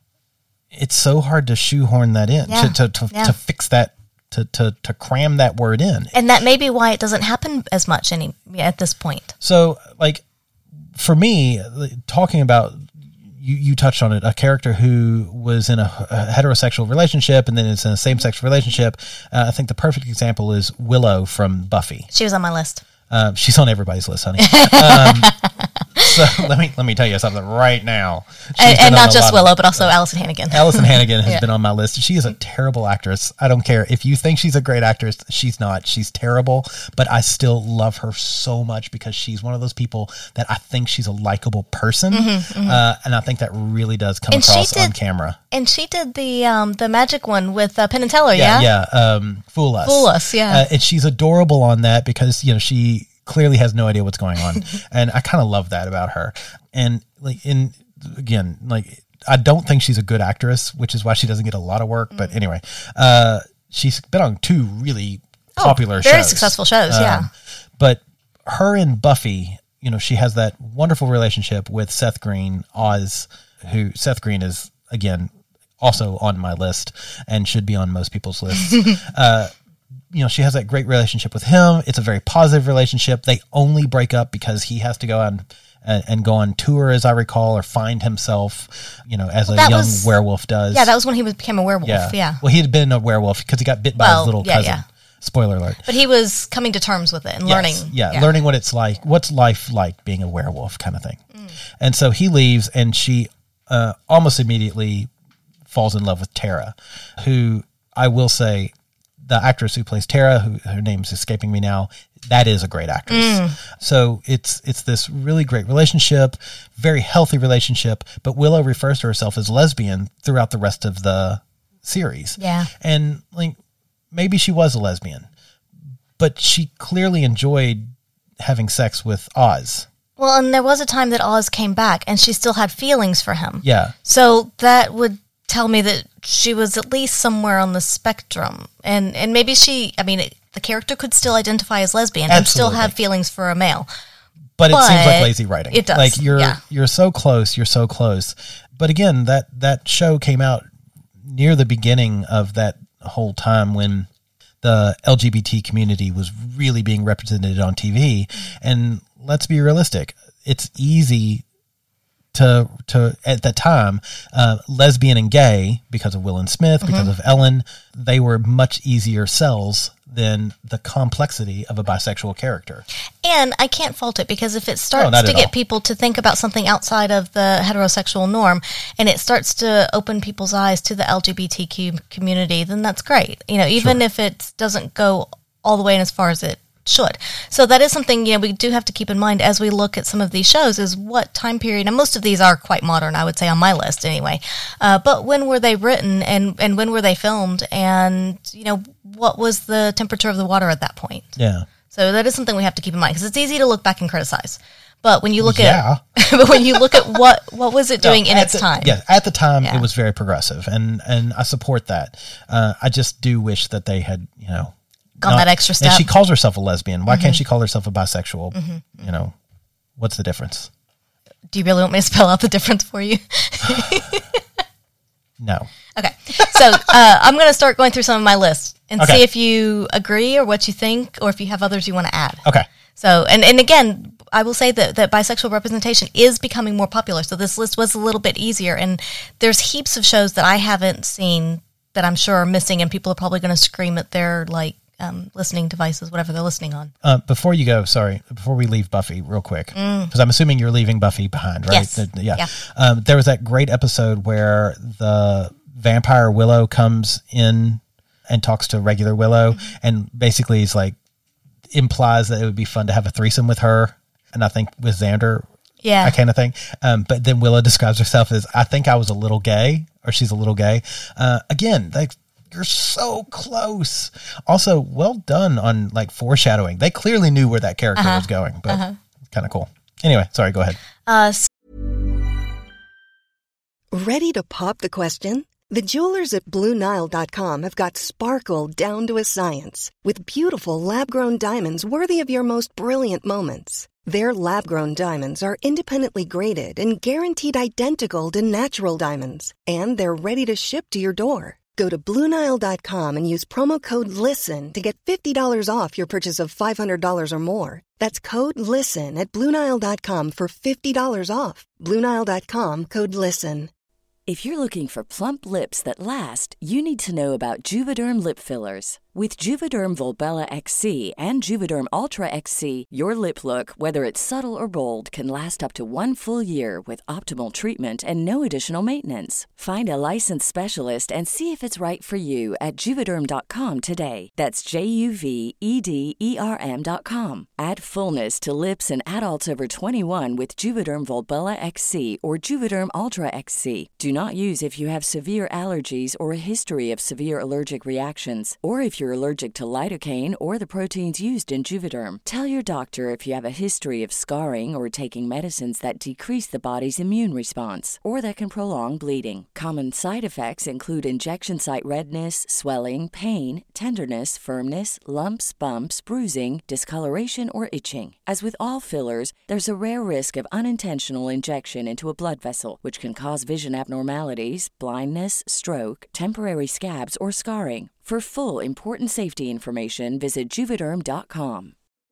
it's so hard to shoehorn that in, yeah. to to to, yeah. to fix that, to, to to cram that word in. And that may be why it doesn't happen as much any at this point. So, like, for me, talking about, you, you touched on it, a character who was in a, a heterosexual relationship and then is in a same-sex relationship. Uh, I think the perfect example is Willow from Buffy. She was on my list. Um, she's on everybody's list, honey. Um, so let me let me tell you something right now. And, and not just Willow, but also Allison Hannigan. Allison Hannigan has yeah. been on my list. She is a terrible actress. I don't care. If you think she's a great actress, she's not. She's terrible, but I still love her so much because she's one of those people that I think she's a likable person. Mm-hmm, mm-hmm. Uh, and I think that really does come and across did, on camera. And she did the um, the magic one with uh, Penn and Teller, yeah? Yeah, yeah. Um, Fool Us. Fool Us, yeah. Uh, and she's adorable on that because, you know, she clearly has no idea what's going on. And I kind of love that about her. And like in, again, like I don't think she's a good actress, which is why she doesn't get a lot of work. Mm. But anyway, uh, she's been on two really popular oh, very shows. Very successful shows, um, yeah. But her and Buffy, you know, she has that wonderful relationship with Seth Green, Oz, who Seth Green is, again, also on my list and should be on most people's lists. uh, You know, she has that great relationship with him. It's a very positive relationship. They only break up because he has to go on and, and go on tour, as I recall, or find himself, you know, as well, a young was, werewolf does. Yeah, that was when he became a werewolf. Yeah. yeah. Well, he had been a werewolf because he got bit by well, his little yeah, cousin. Yeah. Spoiler alert. But he was coming to terms with it and yes, learning. Yeah, yeah, learning what it's like, what's life like being a werewolf kind of thing. Mm. And so he leaves and she uh, almost immediately falls in love with Tara, who I will say, the actress who plays Tara, who her name's escaping me now, that is a great actress. Mm. So it's it's this really great relationship, very healthy relationship, but Willow refers to herself as lesbian throughout the rest of the series. Yeah. And like maybe she was a lesbian, but she clearly enjoyed having sex with Oz. Well, and there was a time that Oz came back and she still had feelings for him. Yeah. So that would tell me that she was at least somewhere on the spectrum. And and maybe she, I mean, it, the character could still identify as lesbian Absolutely. and still have feelings for a male. But, but it seems like lazy writing. It does. Like you're yeah. you're so close, you're so close. But again, that that show came out near the beginning of that whole time when the L G B T community was really being represented on T V. And let's be realistic. It's easy to, to at the time, uh, lesbian and gay, because of Will and Smith, mm-hmm. because of Ellen, they were much easier sells than the complexity of a bisexual character. And I can't fault it, because if it starts no, to get all. people to think about something outside of the heterosexual norm, and it starts to open people's eyes to the L G B T Q community, then that's great. You know, even sure. if it doesn't go all the way in as far as it should. So that is something, you know, we do have to keep in mind as we look at some of these shows, is what time period, and most of these are quite modern, I would say, on my list anyway. Uh, but when were they written, and, and when were they filmed, and, you know, what was the temperature of the water at that point? Yeah. So that is something we have to keep in mind, because it's easy to look back and criticize. But when you look yeah. at, but when you look at what, what was it doing no, in its the, time? Yeah, at the time Yeah. it was very progressive, and, and I support that. Uh, I just do wish that they had, you know, Gone not- that extra step. And she calls herself a lesbian. Why Mm-hmm. can't she call herself a bisexual? Mm-hmm. You know, what's the difference? Do you really want me to spell out the difference for you? No. Okay. So uh, I'm going to start going through some of my lists and Okay. see if you agree or what you think, or if you have others you want to add. Okay. So, and, and again, I will say that, that bisexual representation is becoming more popular. So this list was a little bit easier. And there's heaps of shows that I haven't seen that I'm sure are missing, and people are probably going to scream at their, like, um, listening devices, whatever they're listening on. Uh, before you go, sorry, before we leave Buffy real quick, because I'm assuming you're leaving Buffy behind, right? Yes. The- the- yeah. Yeah. Um, there was that great episode where the vampire Willow comes in and talks to regular Willow, Mm-hmm. and basically is like, implies that it would be fun to have a threesome with her, and I think with Xander, Yeah. I kind of think. Um, but then Willow describes herself as, I think I was a little gay, or she's a little gay. Uh, again, like, you're so close. Also, well done on like foreshadowing. They clearly knew where that character Uh-huh. was going, but uh-huh. kind of cool. Anyway, sorry, go ahead. Uh, Ready to pop the question? The jewelers at Blue Nile dot com have got sparkle down to a science with beautiful lab-grown diamonds worthy of your most brilliant moments. Their lab-grown diamonds are independently graded and guaranteed identical to natural diamonds, and they're ready to ship to your door. Go to Blue Nile dot com and use promo code LISTEN to get fifty dollars off your purchase of five hundred dollars or more. That's code LISTEN at Blue Nile dot com for fifty dollars off. Blue Nile dot com, code LISTEN. If you're looking for plump lips that last, you need to know about Juvederm lip fillers. With Juvederm Volbella X C and Juvederm Ultra X C, your lip look, whether it's subtle or bold, can last up to one full year with optimal treatment and no additional maintenance. Find a licensed specialist and see if it's right for you at Juvederm dot com today. That's J U V E D E R M dot com. Add fullness to lips in adults over twenty-one with Juvederm Volbella X C or Juvederm Ultra X C. Do not use if you have severe allergies or a history of severe allergic reactions, or if you're allergic to lidocaine or the proteins used in Juvederm. Tell your doctor if you have a history of scarring or taking medicines that decrease the body's immune response or that can prolong bleeding. Common side effects include injection site redness, swelling, pain, tenderness, firmness, lumps, bumps, bruising, discoloration, or itching. As with all fillers, there's a rare risk of unintentional injection into a blood vessel, which can cause vision abnormalities, blindness, stroke, temporary scabs, or scarring. For full important safety information, visit Juvederm dot com.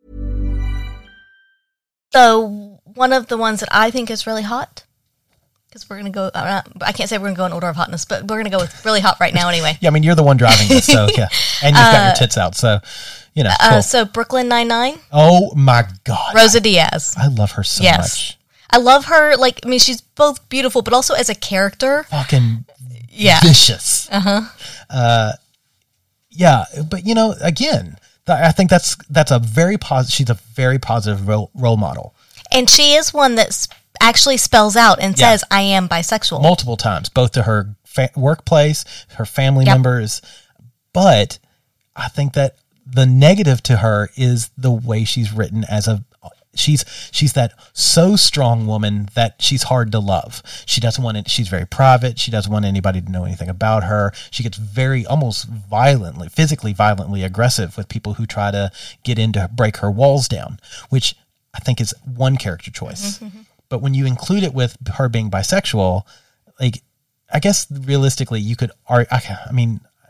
so one of the ones that I think is really hot, because we're going to go, uh, I can't say we're going to go in order of hotness, but we're going to go with really hot right now anyway. Yeah, I mean, you're the one driving this, so yeah. And you've got your tits out, so, you know, cool. Uh, so Brooklyn Nine-Nine, Oh, my God. Rosa Diaz. I love her so Yes. much. I love her, like, I mean, she's both beautiful, but also as a character. Fucking Yeah. vicious. Uh-huh. Uh, yeah, but, you know, again, th- I think that's that's a very positive, she's a very positive role, role model. And she is one that s- actually spells out and Yeah. says, I am bisexual. Multiple times, both to her fa- workplace, her family Yep. members. But I think that the negative to her is the way she's written as a, she's, she's that so strong woman that she's hard to love. She doesn't want it. She's very private. She doesn't want anybody to know anything about her. She gets very, almost violently, physically violently aggressive with people who try to get in to break her walls down, which I think is one character choice. Mm-hmm. But when you include it with her being bisexual, like, I guess realistically you could, ar- I I mean,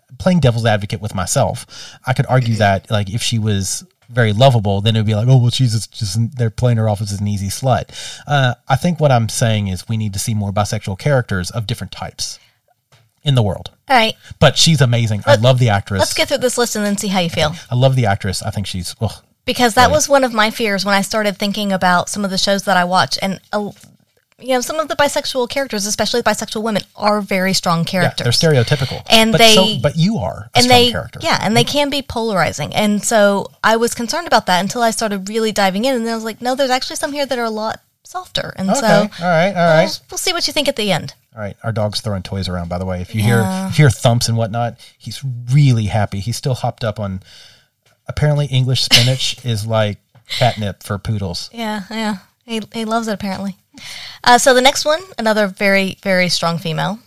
playing devil's advocate with myself, I could argue that like if she was very lovable, then it would be like, oh, well, she's just, just they're playing her off as an easy slut. Uh, I think what I'm saying is we need to see more bisexual characters of different types in the world. All right. But she's amazing. Let, I love the actress. Let's get through this list and then see how you feel. I love the actress. I think she's, well, because that brilliant. was one of my fears when I started thinking about some of the shows that I watch. And, uh, you know, some of the bisexual characters, especially bisexual women, are very strong characters. Yeah, they're stereotypical. And but they, so, but you are a and strong they, character. Yeah, and they can be polarizing. And so I was concerned about that until I started really diving in. And then I was like, no, there's actually some here that are a lot softer. And okay. so, all right, all right. We'll, we'll see what you think at the end. All right, our dog's throwing toys around, by the way. If you yeah. hear if you hear thumps and whatnot, he's really happy. He's still hopped up on, apparently English spinach is like catnip for poodles. Yeah, yeah. He he loves it, apparently. Uh, so the next one, another very, very strong female.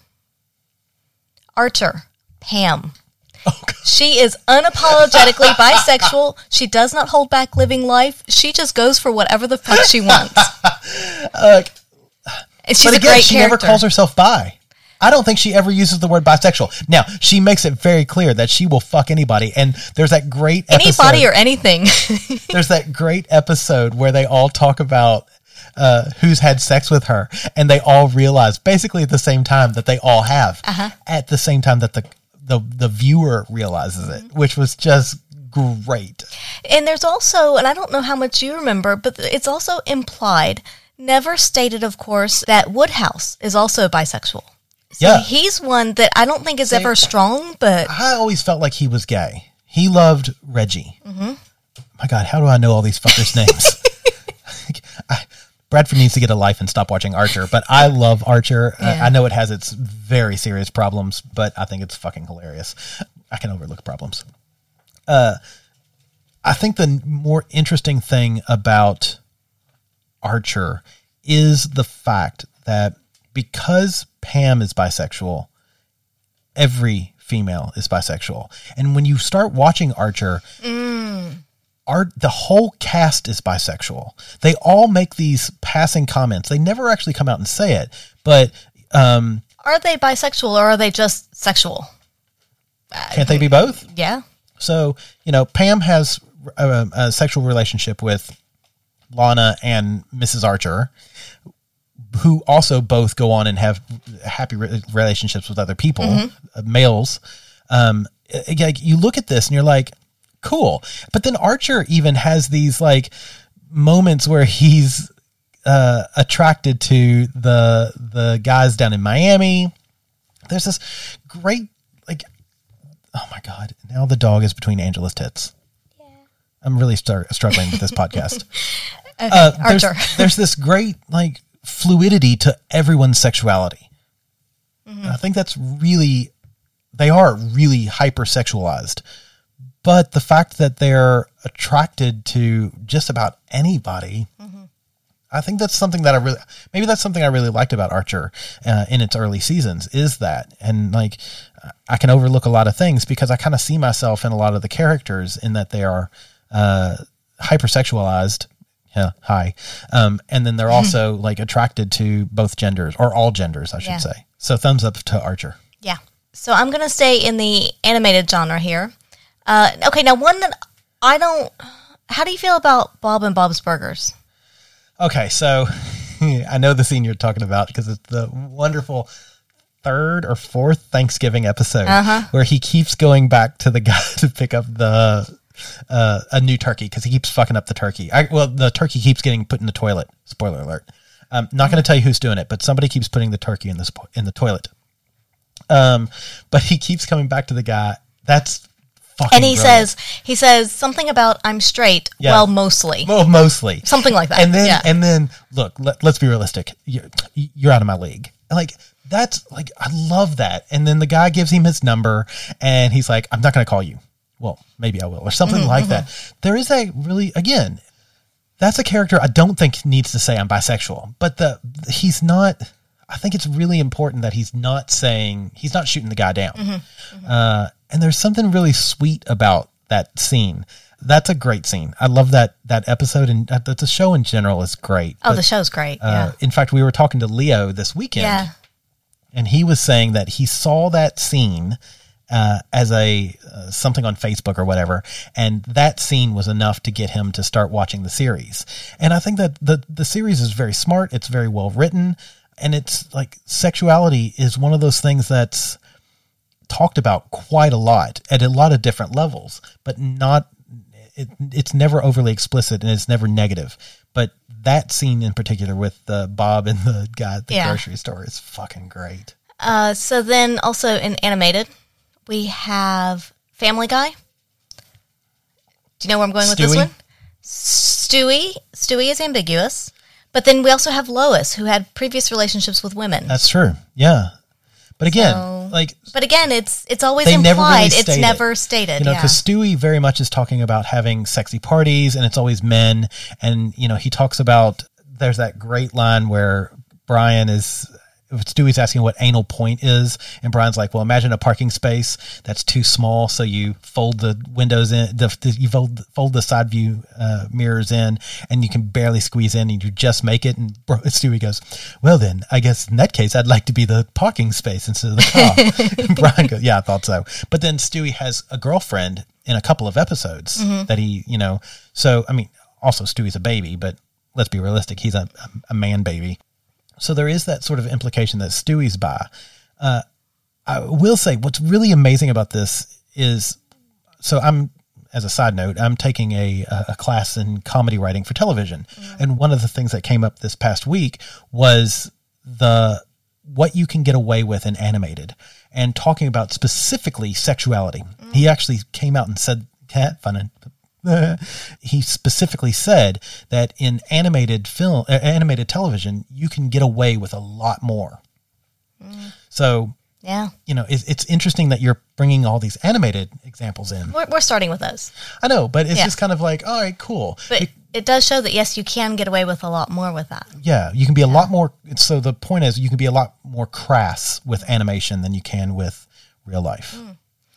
Archer, Pam. Oh, she is unapologetically bisexual. She does not hold back living life. She just goes for whatever the fuck she wants. uh, She's but a again, great she character. never calls herself bi. I don't think she ever uses the word bisexual. Now, she makes it very clear that she will fuck anybody. And there's that great episode. Anybody or anything. There's that great episode where they all talk about uh, who's had sex with her. And they all realize basically at the same time that they all have. Uh-huh. At the same time that the, the, the viewer realizes it, which was just great. And there's also, and I don't know how much you remember, but it's also implied, never stated, of course, that Woodhouse is also bisexual. So yeah. he's one that I don't think is See, ever strong, but... I always felt like he was gay. He loved Reggie. Mm-hmm. My God, how do I know all these fuckers' names? I, Bradford needs to get a life and stop watching Archer, but I love Archer. Yeah. Uh, I know it has its very serious problems, but I think it's fucking hilarious. I can overlook problems. Uh, I think the more interesting thing about Archer is the fact that because Pam is bisexual, every female is bisexual. And when you start watching Archer, mm. Art, the whole cast is bisexual. They all make these passing comments. They never actually come out and say it, but um, are they bisexual or are they just sexual? Can't they be both? Yeah. So, you know, Pam has a, a sexual relationship with Lana and Missus Archer, who also both go on and have happy re- relationships with other people, mm-hmm. uh, males. Um, like you look at this and you're like, cool. But then Archer even has these like moments where he's uh, attracted to the the guys down in Miami. There's this great like, oh my God! Now the dog is between Angela's tits. Yeah. I'm really start, struggling with this podcast. Okay, uh, there's, Archer. there's this great like fluidity to everyone's sexuality. Mm-hmm. I think that's really, they are really hypersexualized. But the fact that they're attracted to just about anybody, mm-hmm. I think that's something that I really, maybe that's something I really liked about Archer uh, in its early seasons is that. And like, I can overlook a lot of things because I kind of see myself in a lot of the characters in that they are uh, hypersexualized. Yeah, hi. Um, and then they're also like attracted to both genders or all genders, I should yeah. say. So thumbs up to Archer. Yeah. So I'm going to stay in the animated genre here. Uh, okay, now one that I don't... How do you feel about Bob and Bob's Burgers? Okay, so I know the scene you're talking about because it's the wonderful third or fourth Thanksgiving episode uh-huh. where he keeps going back to the guy to pick up the uh, a new turkey because he keeps fucking up the turkey. I, well, the turkey keeps getting put in the toilet. Spoiler alert. I'm not going to tell you who's doing it, but somebody keeps putting the turkey in the spo- in the toilet. Um, but he keeps coming back to the guy. That's fucking And he brilliant. says, he says something about I'm straight. Yeah. Well, mostly. Well, mostly. Something like that. And then, yeah. and then look, let, let's be realistic. You're, you're out of my league. Like, that's like, I love that. And then the guy gives him his number and he's like, I'm not going to call you. Well, maybe I will, or something mm-hmm, like mm-hmm. that. There is a really, again, that's a character I don't think needs to say I'm bisexual, but the, he's not, I think it's really important that he's not saying, he's not shooting the guy down. Mm-hmm, mm-hmm. Uh, and there's something really sweet about that scene. That's a great scene. I love that that episode, and uh, the show in general is great. Oh, but, the show's great. uh, Yeah. In fact, we were talking to Leo this weekend, Yeah. and he was saying that he saw that scene uh, as a uh, something on Facebook or whatever, and that scene was enough to get him to start watching the series. And I think that the the series is very smart. It's very well written, and it's like sexuality is one of those things that's talked about quite a lot at a lot of different levels, but not. It, it's never overly explicit and it's never negative. But that scene in particular with uh, Bob and the guy at the Yeah. grocery store is fucking great. Uh, so then also in animated, we have Family Guy. Do you know where I'm going with this Stewie? one? Stewie. Stewie is ambiguous. But then we also have Lois, who had previous relationships with women. That's true. Yeah. But again, So- like But again, it's it's always they never implied. really it's state never it. stated. You know, yeah. because Stewie very much is talking about having sexy parties, and it's always men. And you know, he talks about there's that great line where Brian is. Stewie's asking what anal point is, and Brian's like, "Well, imagine a parking space that's too small, so you fold the windows in, the, the you fold fold the side view uh, mirrors in, and you can barely squeeze in, and you just make it." And Stewie goes, "Well, then, I guess in that case, I'd like to be the parking space instead of the car." And Brian goes, "Yeah, I thought so." But then Stewie has a girlfriend in a couple of episodes Mm-hmm. that he, you know, so I mean, also Stewie's a baby, but let's be realistic, he's a a man baby. So there is that sort of implication that Stewie's bi. Uh, I will say what's really amazing about this is, so I'm, as a side note, I'm taking a, a class in comedy writing for television. Mm-hmm. And one of the things that came up this past week was the, what you can get away with in animated, and talking about specifically sexuality. Mm-hmm. He actually came out and said, cat fun. He specifically said that in animated film, uh, animated television, you can get away with a lot more. Mm. So, yeah. you know, it, it's interesting that you're bringing all these animated examples in. We're, we're starting with those. I know, but it's Yeah. just kind of like, all right, cool. But It- it does show that, yes, you can get away with a lot more with that. yeah, you can be a lot more. So the point is, you can be a lot more crass with animation than you can with real life. Mm.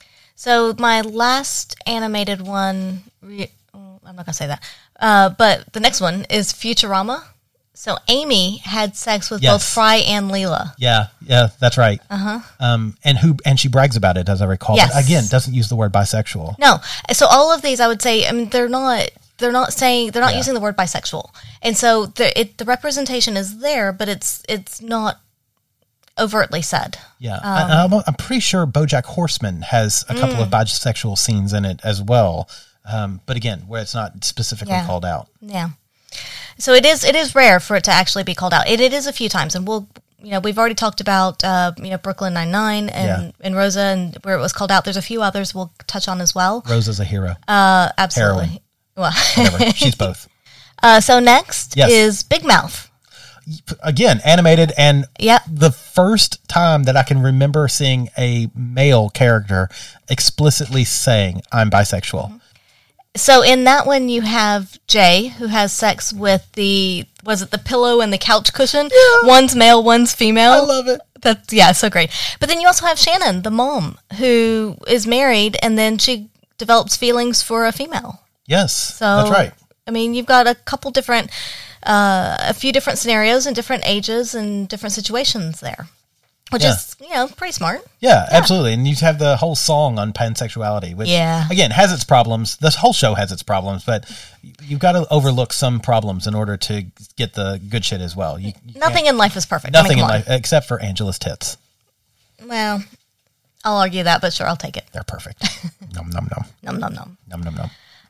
So my last animated one, re- oh, I'm not going to say that, uh, but the next one is Futurama. So Amy had sex with Yes. both Fry and Leela. Yeah, yeah, that's right. Uh-huh. Um, and who and she brags about it, as I recall. Yes. But again, doesn't use the word bisexual. No, so all of these, I would say, I mean, they're not, they're not saying, they're not Yeah. using the word bisexual, and so the it, the representation is there, but it's it's not overtly said. Yeah, Um, and I'm, I'm pretty sure BoJack Horseman has a couple Mm. of bisexual scenes in it as well. Um, but again, where it's not specifically Yeah. called out. Yeah. So it is it is rare for it to actually be called out. It it is a few times, and we'll you know we've already talked about uh, you know Brooklyn Nine-Nine and Yeah. and Rosa, and where it was called out. There's a few others we'll touch on as well. Rosa's a hero. Uh, absolutely. Heroine. Well, Whatever. She's both. uh, so next Yes. is Big Mouth. Again, animated, and Yep. the first time that I can remember seeing a male character explicitly saying, "I'm bisexual." So in that one, you have Jay, who has sex with the, was it the pillow and the couch cushion? Yeah. One's male, one's female. I love it. That's, yeah, so great. But then you also have Shannon, the mom, who is married, and then she develops feelings for a female. Yes, So that's right. I mean, you've got a couple different, uh, a few different scenarios and different ages and different situations there, which Yeah. is, you know, pretty smart. Yeah, absolutely. And you have the whole song on pansexuality, which, Yeah. again, has its problems. This whole show has its problems, but you've got to overlook some problems in order to get the good shit as well. You, you Nothing can't- in life is perfect. I mean, nothing in come on. life, except for Angela's tits. Well, I'll argue that, but sure, I'll take it. They're perfect. Nom, nom, nom. Nom, nom, nom. Nom, nom, nom.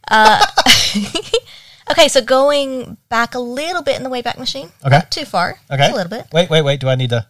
Okay, so going back a little bit in the Wayback Machine. Okay. Not too far. Okay. Just a little bit. Wait, wait, wait. Do I need to?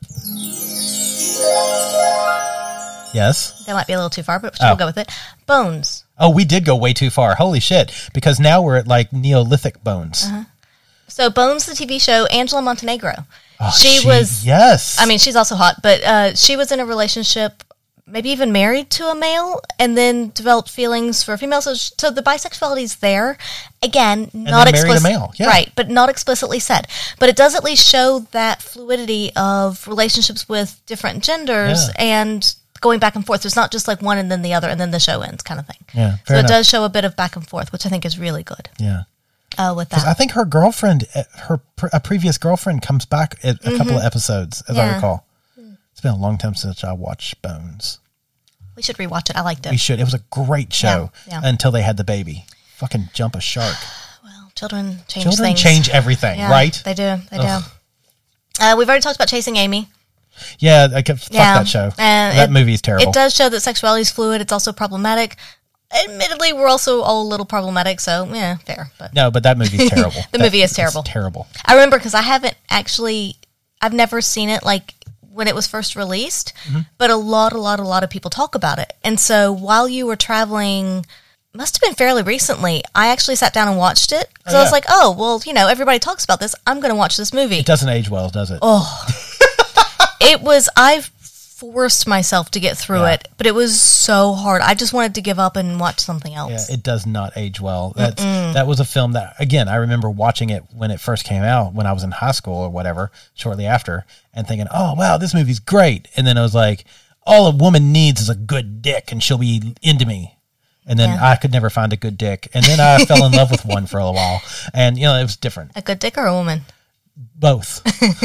Yes. That might be a little too far, but Oh. we'll go with it. Bones. Oh, we did go way too far. Holy shit. Because now we're at like Neolithic bones. Uh-huh. So Bones, the T V show, Angela Montenegro. Oh, she, was, Yes. I mean, she's also hot, but uh, she was in a relationship, maybe even married to a male, and then developed feelings for a female. So, so the bisexuality is there. Again, not then married a explicit, male, yeah. right? But not explicitly said. But it does at least show that fluidity of relationships with different genders Yeah. and going back and forth. There's not just like one and then the other, and then the show ends, kind of thing. Yeah, So fair it enough. does show a bit of back and forth, which I think is really good. Yeah. Uh, with 'Cause that, I think her girlfriend, uh, her pr- a previous girlfriend, comes back at a couple of episodes, as I Mm-hmm. Yeah. recall. It's been a long time since I watched Bones. well, We should rewatch it. I liked it. We should. It was a great show Yeah, yeah. until they had the baby. Fucking jump a shark. Well, children change Children things. change everything, Yeah, right? They do. They Ugh. do. Uh, we've already talked about Chasing Amy. Yeah, I could, fuck Yeah. that show. And that it- movie is terrible. It does show that sexuality is fluid. It's also problematic. Admittedly, we're also all a little problematic, so yeah, fair. But No, but that movie is terrible. The That- movie is it's terrible. terrible. I remember because I haven't actually, I've never seen it like when it was first released, Mm-hmm. but a lot, a lot, a lot of people talk about it. And so while you were traveling, must have been fairly recently, I actually sat down and watched it because Oh, I was yeah. like, oh, well, you know, everybody talks about this. I'm going to watch this movie. It doesn't age well, does it? Oh, it was, I forced myself to get through Yeah. it, but it was so hard. I just wanted to give up and watch something else. Yeah, it does not age well. That's that was a film that, again, I remember watching it when it first came out when I was in high school or whatever, shortly after, and thinking, "Oh wow, this movie's great." And then I was like, "All a woman needs is a good dick, and she'll be into me." And then Yeah. I could never find a good dick, and then I fell in love with one for a while, and you know it was different, A good dick or a woman? both,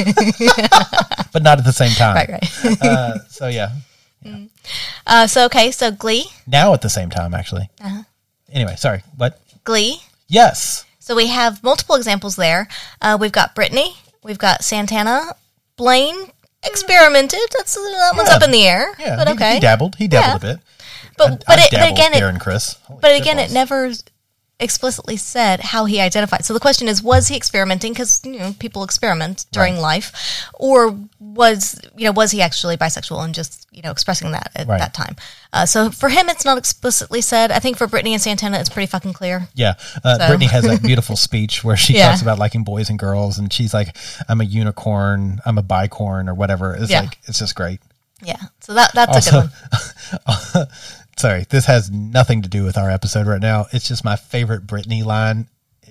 but not at the same time. Right, right. Uh, so yeah, Uh, so, okay, so Glee. now at the same time, actually. Uh-huh. Anyway, sorry. What? Glee. Yes. So we have multiple examples there. Uh, we've got Brittany. We've got Santana. Blaine experimented. That's that one's Yeah. up in the air. Yeah, but he- okay. he, dabbled. He dabbled Yeah. a bit. But I- but, I it, but dabbled again, with it, Darren Chris. Holy but shit again, balls. it never explicitly said how he identified. So the question is, was he experimenting? Because you know people experiment during Right. life, or was you know was he actually bisexual and just you know expressing that at Right. that time? Uh, so for him, it's not explicitly said. I think for Brittany and Santana, it's pretty fucking clear. Yeah, uh, So- Brittany has that beautiful speech where she Yeah. talks about liking boys and girls, and she's like, "I'm a unicorn, I'm a bicorn, or whatever." It's Yeah. like it's just great. Yeah. So that that's a good one. Sorry, this has nothing to do with our episode right now. It's just my favorite Brittany line.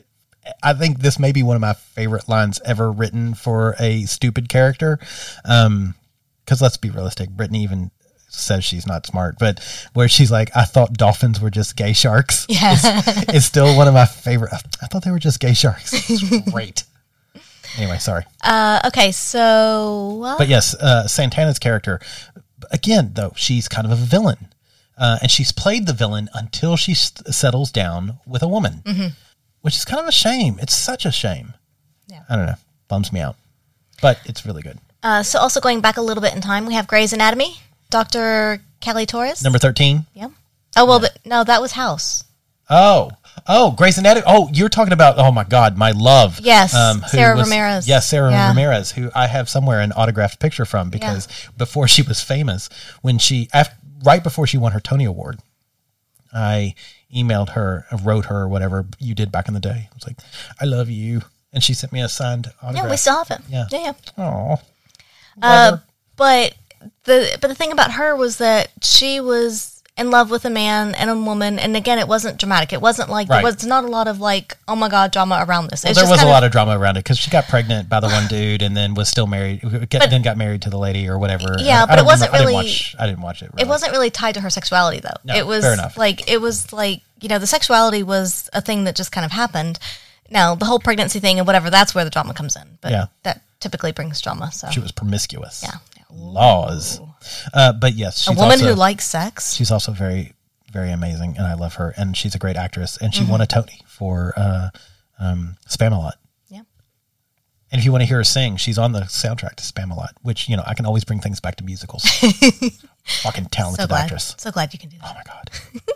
I think this may be one of my favorite lines ever written for a stupid character. Um, because let's be realistic, Brittany even says she's not smart, but where she's like, "I thought dolphins were just gay sharks." Yeah. It's, it's still one of my favorite. I thought they were just gay sharks. It's great. Anyway, sorry. Uh, okay, so uh, But yes, uh, Santana's character, again, though, she's kind of a villain. Uh, and she's played the villain until she s- settles down with a woman, Mm-hmm. which is kind of a shame. It's such a shame. Yeah. I don't know. Bums me out. But it's really good. uh, so also going back a little bit in time, we have Grey's Anatomy, Doctor Kelly Torres. Number thirteen. Yeah. Oh well, the, no, that was House. Oh, oh, Grey's Anatomy. Oh, you're talking about, oh my God, my love. Yes, who Sarah Ramirez. Yes, Sarah Yeah. Ramirez, who I have somewhere an autographed picture from because before she was famous, when she, after, right before she won her Tony Award, I emailed her, wrote her, whatever you did back in the day. I was like, "I love you," and she sent me a signed autograph. Yeah, we still have it. Yeah. yeah. yeah. Oh, Uh, but the but the thing about her was that she was in love with a man and a woman, and again, it wasn't dramatic. It wasn't like Right. there was not a lot of like, oh my god, drama around this. well, It's there just was a kind lot of drama around it because she got pregnant by the one dude and then was still married. Get, But- then got married to the lady or whatever. Yeah, I, but I it don't wasn't remember- really- I didn't watch. I didn't watch it. Really. It wasn't really tied to her sexuality, though. No, it was fair enough. like it was like you know the sexuality was a thing that just kind of happened. Now the whole pregnancy thing and whatever, that's where the drama comes in. But Yeah. that typically brings drama. So She was promiscuous. yeah, Laws. Uh, but yes, she's a woman also, who likes sex. she's also very, very amazing, and I love her. And she's a great actress, and she Mm-hmm. won a Tony for uh, um, Spamalot. Yeah. And if you want to hear her sing, she's on the soundtrack to Spamalot, which you know I can always bring things back to musicals. Fucking talented So glad, actress. so glad you can do that. Oh my god.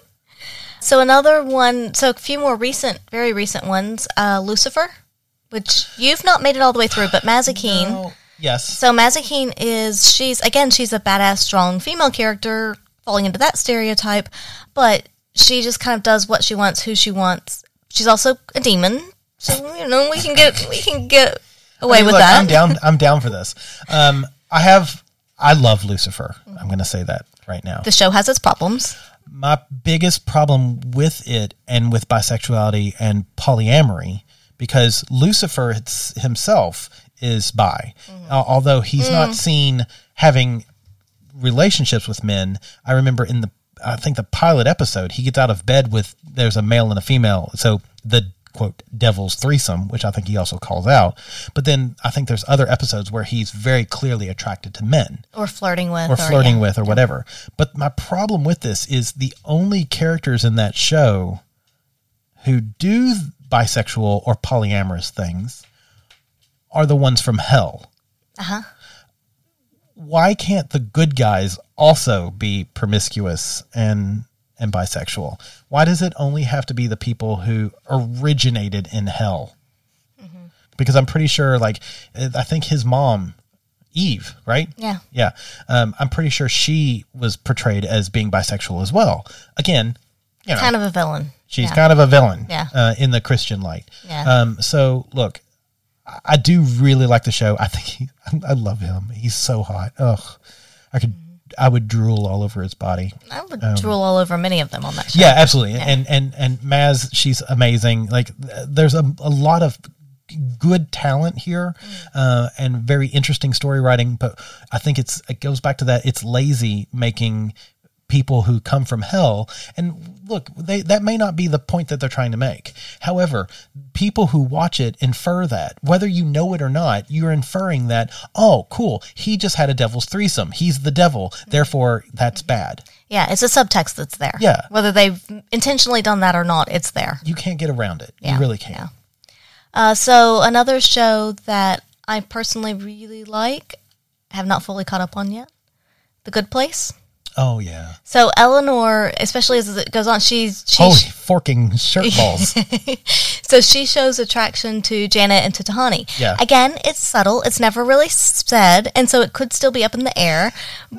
So another one, so a few more recent, very recent ones. Uh, Lucifer, which you've not made it all the way through, but Mazikeen. Oh, yes. So Mazikeen is, she's, again, she's a badass, strong female character, falling into that stereotype, but she just kind of does what she wants, who she wants. She's also a demon, so, you know, we can get, we can get away I mean, with look, that. I'm down. I'm down for this. Um, I have. I love Lucifer. I'm going to say that right now. The show has its problems. My biggest problem with it and with bisexuality and polyamory, because Lucifer it's, himself is bi, uh, although he's not seen having relationships with men. I remember in the, I think the pilot episode, he gets out of bed with, there's a male and a female. So the quote, devil's threesome, which I think he also calls out. But then I think there's other episodes where he's very clearly attracted to men. Or flirting with. Or flirting yeah. with or whatever. But my problem with this is the only characters in that show who do bisexual or polyamorous things are the ones from hell. Uh-huh. Why can't the good guys also be promiscuous and and bisexual? Why does it only have to be the people who originated in hell? Mm-hmm. Because I'm pretty sure, like, I think his mom, Eve, right? Yeah. Yeah. Um, I'm pretty sure she was portrayed as being bisexual as well. Again, you know, kind of a villain. she's yeah. kind of a villain Yeah. uh, in the Christian light. Yeah. Um, so, look, I do really like the show. I think he, I love him. He's so hot. Ugh, I could, I would drool all over his body. I would um, drool all over many of them on that show. Yeah, absolutely. Yeah. And and and Maz, she's amazing. Like, there's a, a lot of good talent here, uh, and very interesting story writing. But I think it's it goes back to that. It's lazy making people who come from hell. And look, they, that may not be the point that they're trying to make. However, people who watch it infer that, whether you know it or not, you're inferring that, oh, cool, he just had a devil's threesome. He's the devil. Therefore, that's bad. Yeah, it's a subtext that's there. Yeah. Whether they've intentionally done that or not, it's there. You can't get around it. Yeah. You really can't. Yeah. Uh, so another show that I personally really like, have not fully caught up on yet, The Good Place. Oh, yeah. So Eleanor, especially as it goes on, she's... she's Holy forking shirt balls. So she shows attraction to Janet and to Tahani. Yeah. Again, it's subtle. It's never really said, and so it could still be up in the air.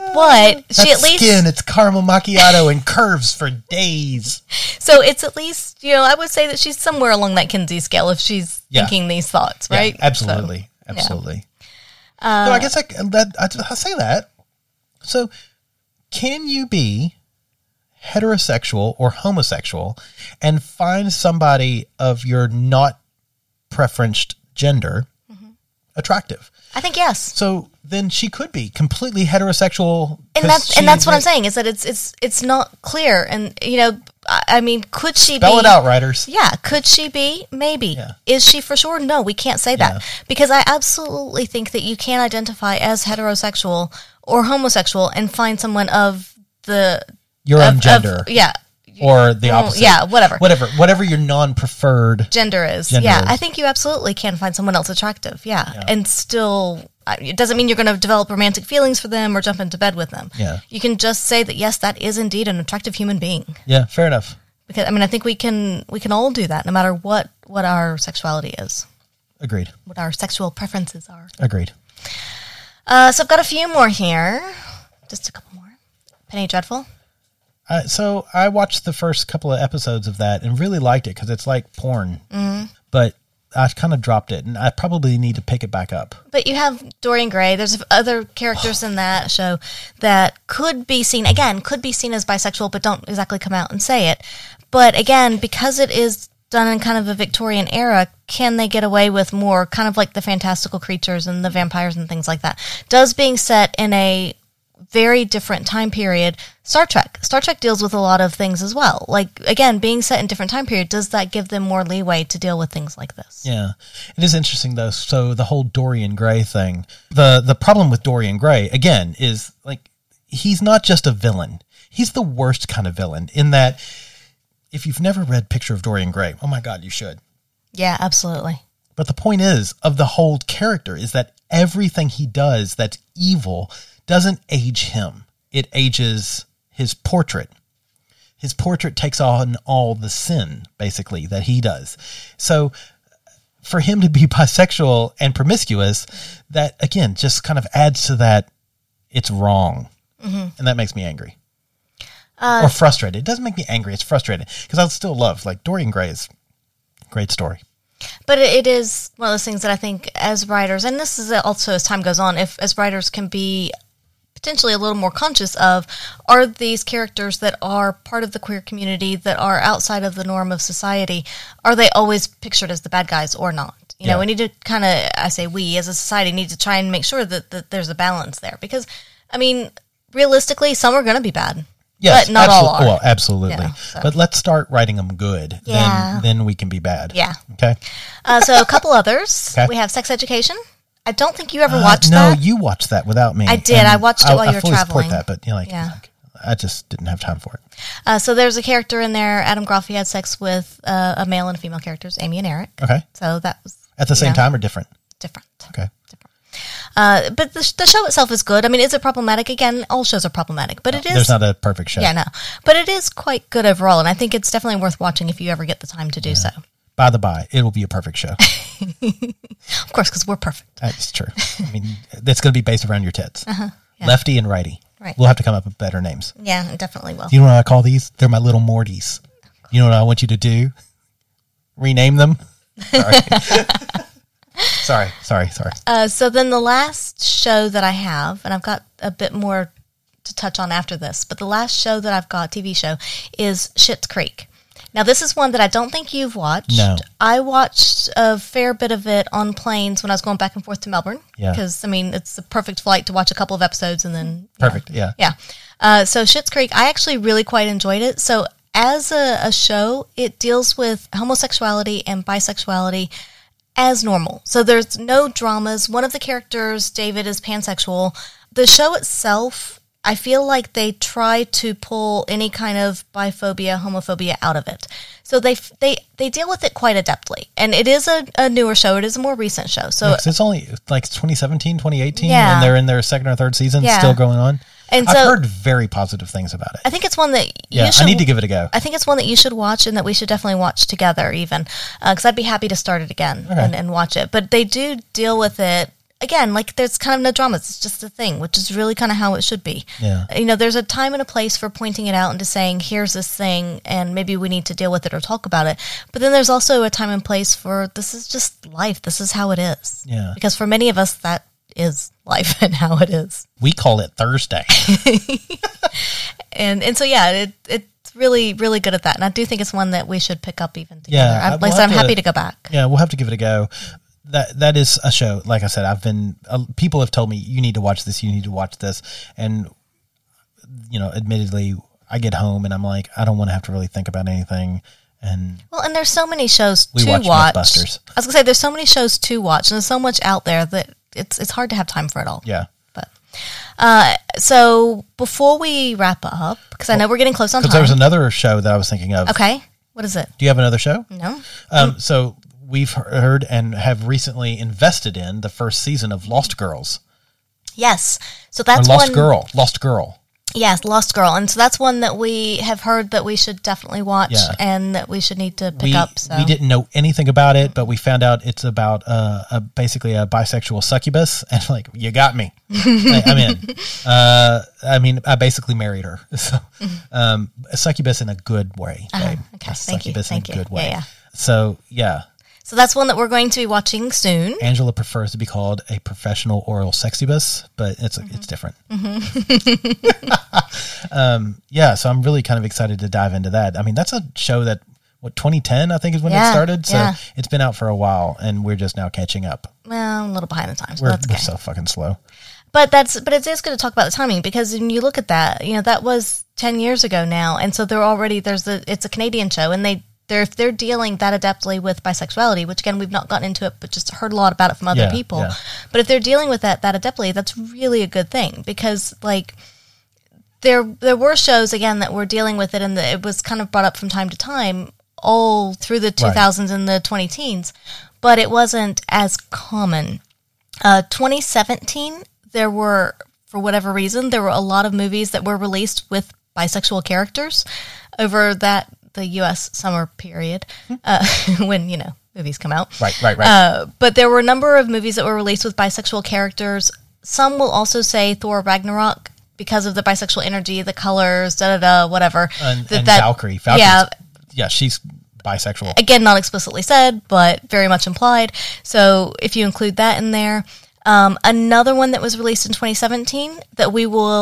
But That she at least... skin, it's caramel macchiato and curves for days. So it's at least, you know, I would say that she's somewhere along that Kinsey scale if she's Yeah. thinking these thoughts, right? Yeah, absolutely. So, absolutely. yeah. so I guess I, that, I, I say that. So can you be heterosexual or homosexual and find somebody of your not preferenced gender mm-hmm. attractive? I think yes. So then she could be completely heterosexual. And that's and that's what I'm saying is that it's it's it's not clear. And you know, I, I mean, could she spell be, it out, writers? Yeah, could she be? Maybe. Yeah. Is she for sure? No, we can't say that Yeah. because I absolutely think that you can identify as heterosexual or homosexual and find someone of the Your of, own gender. of, yeah. Or the Well, opposite. yeah, whatever. Whatever. Whatever your non-preferred Gender is. Gender yeah, is. I think you absolutely can find someone else attractive. Yeah. Yeah. And still, I- it doesn't mean you're going to develop romantic feelings for them or jump into bed with them. Yeah. You can just say that, yes, that is indeed an attractive human being. Yeah, fair enough. Because, I mean, I think we can we can all do that no matter what, what our sexuality is, Agreed. what our sexual preferences are. Agreed. Uh, so I've got a few more here. Just a couple more. Penny Dreadful. Uh, so I watched the first couple of episodes of that and really liked it because it's like porn. Mm-hmm. But I kind of dropped it, and I probably need to pick it back up. But you have Dorian Gray. There's other characters in that show that could be seen, again, could be seen as bisexual, but don't exactly come out and say it. But again, because it is done in kind of a Victorian era, can they get away with more kind of like the fantastical creatures and the vampires and things like that? Does being set in a very different time period, Star Trek. Star Trek deals with a lot of things as well. Like, again, being set in different time period, does that give them more leeway to deal with things like this? Yeah. It is interesting, though. So the whole Dorian Gray thing, the, the problem with Dorian Gray, again, is like, he's not just a villain. He's the worst kind of villain in that if you've never read Picture of Dorian Gray, oh my God, you should. Yeah, absolutely. But the point is, of the whole character, is that everything he does that's evil doesn't age him. It ages his portrait. His portrait takes on all the sin, basically, that he does. So for him to be bisexual and promiscuous, that, again, just kind of adds to that it's wrong. Mm-hmm. And that makes me angry. Uh, or frustrated. It doesn't make me angry. It's frustrating. Because I still love, like, Dorian Gray is a great story. But it is one of those things that I think as writers, and this is also as time goes on, if as writers can be potentially a little more conscious of, are these characters that are part of the queer community, that are outside of the norm of society, are they always pictured as the bad guys or not? You Yeah. know, we need to kind of, I say we as a society need to try and make sure that, that there's a balance there. Because, I mean, realistically, some are going to be bad. Yes, but not absolu- all are. Well, absolutely. Yeah, so. But let's start writing them good. Yeah. Then, then we can be bad. Yeah. Okay. Uh, so a couple others. Okay. We have Sex Education. I don't think you ever Uh, watched no, that. you watched that without me. I did. and I watched it while you I were fully traveling. support that, but you know, like, Yeah. like, I just didn't have time for it. Uh, so there's a character in there. Adam Groffey had sex with uh, a male and a female characters, Amy and Eric. Okay. So that was At the you same know, time or different? different. Okay. Uh, but the, the show itself is good. I mean, is it problematic? Again, all shows are problematic, but it is. There's not a perfect show. Yeah, no. But it is quite good overall, and I think it's definitely worth watching if you ever get the time to do so. By the by, it will be a perfect show. Of course, because we're perfect. That's true. I mean, it's going to be based around your tits. Uh-huh, yeah. Lefty and righty. Right. We'll have to come up with better names. Yeah, it definitely will. Do you know what I call these? They're my little Mortys. You know what I want you to do? Rename them? Sorry. sorry, sorry, sorry. Uh, so then the last show that I have, and I've got a bit more to touch on after this, but the last show that I've got, T V show, is Schitt's Creek. Now, this is one that I don't think you've watched. No. I watched a fair bit of it on planes when I was going back and forth to Melbourne. Yeah. Because, I mean, it's the perfect flight to watch a couple of episodes and then... Perfect, yeah. Yeah. Uh, so Schitt's Creek, I actually really quite enjoyed it. So as a, a show, it deals with homosexuality and bisexuality as normal. So there's no dramas. One of the characters, David, is pansexual. The show itself, I feel like they try to pull any kind of biphobia, homophobia out of it. So they they they deal with it quite adeptly. And it is a, a newer show. It is a more recent show. So Yeah, 'cause it's only like twenty seventeen, twenty eighteen, Yeah. and they're in their second or third season, Yeah. still going on. And I've so- heard very positive things about it. I think it's one that Yeah, you should... I need to give it a go. I think it's one that you should watch and that we should definitely watch together even. Because I'd be happy to start it again Okay. and, and watch it. But they do deal with it... Again, like there's kind of no dramas. It's just a thing, which is really kind of how it should be. Yeah. You know, there's a time and a place for pointing it out and to saying, here's this thing, and maybe we need to deal with it or talk about it. But then there's also a time and place for this is just life. This is how it is. Yeah. Because for many of us, that is life and how it is. We call it Thursday. And and so, yeah, it it's really, really good at that. And I do think it's one that we should pick up even together. Yeah, I, I- like I we'll said, I'm have to- happy to go back. Yeah, we'll have to give it a go. That that is a show. Like I said, I've been uh, people have told me you need to watch this, you need to watch this, and you know, admittedly, I get home and I'm like, I don't want to have to really think about anything. And Well, and there's so many shows We to watch watch. Mythbusters. I was gonna say there's so many shows to watch, and there's so much out there that it's it's hard to have time for it all. yeah, But uh, so before we wrap up, because I know we're getting close on because time. there was another show that I was thinking of. Okay, what is it? Do you have another show? No. Um, so we've heard and have recently invested in the first season of Lost Girls. Yes. So Or that's Lost one. Girl. Lost Girl. Yes, Lost Girl, and so that's one that we have heard that we should definitely watch, Yeah. and that we should need to pick we, up. So we didn't know anything about it, but we found out it's about uh, a, basically a bisexual succubus, and like, you got me. I, I'm in. Uh, I mean, I basically married her. So, um, a succubus in a good way, Uh-huh. babe. Okay, A thank you, succubus thank in a you. good way. Yeah, yeah. So, yeah, So that's one that we're going to be watching soon. Angela prefers to be called a professional oral sexubus, but it's Mm-hmm. it's different. um, yeah, so I'm really kind of excited to dive into that. I mean, that's a show that what twenty ten I think is when Yeah, it started, so yeah. it's been out for a while, and we're just now catching up. Well, a little behind the times, but We're, that's okay. we're so fucking slow. But that's but it is good to talk about the timing, because when you look at that, you know, that was ten years ago now, and so they're already there's a it's a Canadian show, and they they're they're dealing that adeptly with bisexuality, which again we've not gotten into it, but just heard a lot about it from other Yeah, people. yeah. But if they're dealing with that that adeptly, that's really a good thing, because like there there were shows again that were dealing with it, and the, it was kind of brought up from time to time all through the two thousands and the twenty teens, but it wasn't as common. Uh, twenty seventeen, there were, for whatever reason, there were a lot of movies that were released with bisexual characters over that the U S summer period, uh, when, you know, movies come out. Right, right, right. Uh, but there were a number of movies that were released with bisexual characters. Some will also say Thor Ragnarok because of the bisexual energy, the colors, da da da, whatever. and That- and that- Valkyrie. Valkyrie's, yeah, yeah, she's bisexual. again, not explicitly said, but very much implied. So if you include that in there. Um, another one that was released in twenty seventeen that we will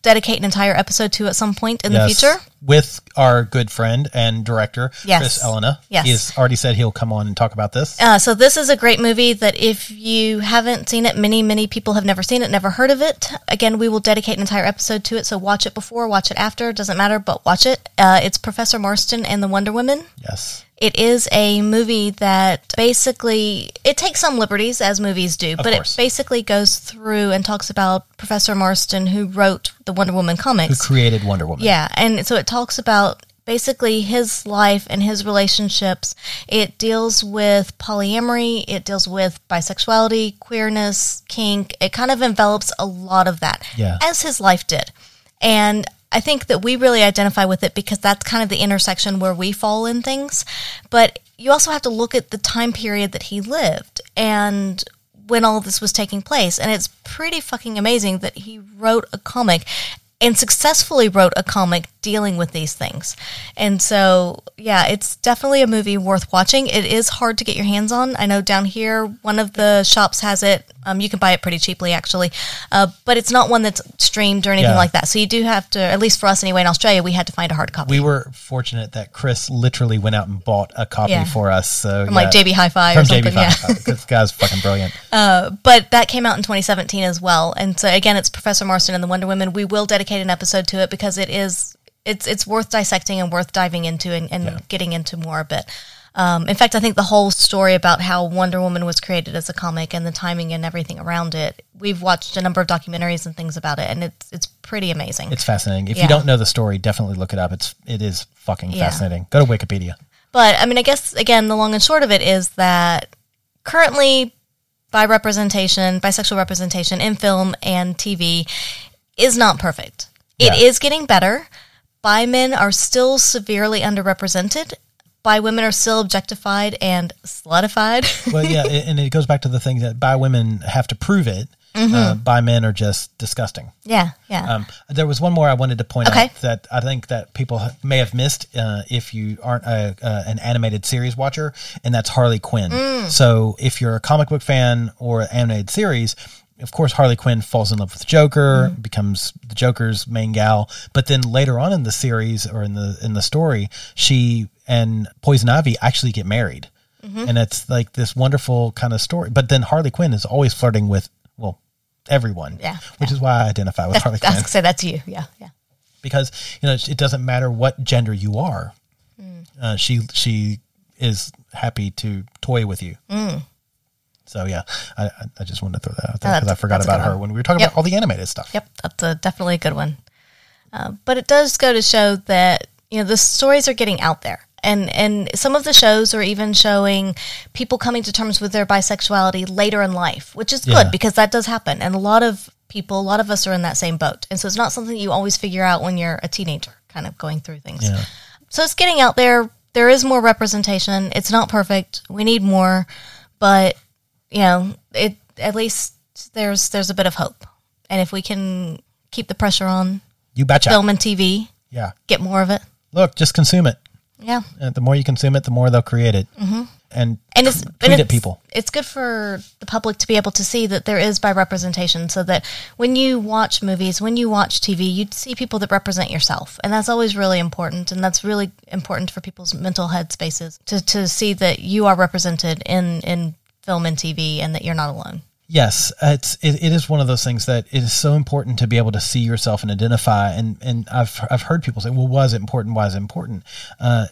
dedicate an entire episode to at some point in Yes. the future. With our good friend and director, Yes. Chris Elena. Yes. He's already said he'll come on and talk about this. Uh, so this is a great movie that if you haven't seen it, many, many people have never seen it, never heard of it. Again, we will dedicate an entire episode to it, so watch it before, watch it after, doesn't matter, but watch it. Uh, it's Professor Marston and the Wonder Woman. Yes. It is a movie that basically, it takes some liberties, as movies do, Of but course. it basically goes through and talks about Professor Marston, who wrote the Wonder Woman Who comics. created Wonder Woman. Yeah, and so it talks about basically his life and his relationships. It deals with polyamory, it deals with bisexuality, queerness, kink. It kind of envelops a lot of that, Yeah. as his life did. And I think that we really identify with it because that's kind of the intersection where we fall in things. But you also have to look at the time period that he lived and when all this was taking place. And it's pretty fucking amazing that he wrote a comic and successfully wrote a comic dealing with these things. And so, yeah, it's definitely a movie worth watching. It is hard to get your hands on. I know down here, one of the shops has it. Um, you can buy it pretty cheaply, actually. Uh, but it's not one that's streamed or anything Yeah. like that. So you do have to, at least for us anyway, in Australia, we had to find a hard copy. We were fortunate that Chris literally went out and bought a copy Yeah. for us. So From like J B Hi-Fi or From something, J B yeah. Hi-Fi. This guy's fucking brilliant. But that came out in twenty seventeen as well. And so again, it's Professor Marston and the Wonder Woman. We will dedicate an episode to it because it is it's it's worth dissecting and worth diving into and, and Yeah. getting into more a bit. Um, in fact, I think the whole story about how Wonder Woman was created as a comic and the timing and everything around it, we've watched a number of documentaries and things about it, and it's it's pretty amazing. It's fascinating. If Yeah. you don't know the story, definitely look it up. It's it is fucking Yeah. fascinating. Go to Wikipedia. But I mean, I guess again, the long and short of it is that currently, bi representation, bisexual representation in film and T V is not perfect. It Yeah. is getting better. Bi men are still severely underrepresented. Bi women are still objectified and slutified. Well, yeah, it- and it goes back to the thing that bi women have to prove it. Uh, bi men are just disgusting. yeah, yeah. Um, there was one more I wanted to point Okay. out that I think that people ha- may have missed uh, if you aren't a, uh, an animated series watcher, and that's Harley Quinn. Mm. So if you're a comic book fan or an animated series, of course, Harley Quinn falls in love with the Joker, Mm. becomes the Joker's main gal. But then later on in the series or in the in the story, she and Poison Ivy actually get married. Mm-hmm. And it's like this wonderful kind of story. But then Harley Quinn is always flirting with, well, everyone. Yeah, Which is why I identify with Harley I was Quinn. gonna say that's you. Yeah, yeah. Because, you know, it doesn't matter what gender you are. Mm. Uh, she she is happy to toy with you. Mm. So, yeah, I, I- I just wanted to throw that out there Oh, because I that's- forgot that's a about good her one. when we were talking Yep. about all the animated stuff. Yep, that's a, definitely a good one. Uh, but it does go to show that, you know, the stories are getting out there. And and some of the shows are even showing people coming to terms with their bisexuality later in life, which is good Yeah. because that does happen. And a lot of people, a lot of us are in that same boat. And so it's not something you always figure out when you're a teenager, kind of going through things. Yeah. So it's getting out there. There is more representation. It's not perfect. We need more. But, you know, it at least there's there's a bit of hope. And if we can keep the pressure on You betcha. film and T V, Yeah. get more of it. Look, just consume it. Yeah. Uh, the more you consume it, the more they'll create it. Mm-hmm. And, And it's, tweet and at it's, people. It's good for the public to be able to see that there is bi representation so that when you watch movies, when you watch T V, you see people that represent yourself. And that's always really important. And that's really important for people's mental head spaces to, to see that you are represented in, in film and T V and that you're not alone. Yes, it's it, it is one of those things that it is so important to be able to see yourself and identify. And and I've I've heard people say, "Well, why is it important? Why is it important?" Uh,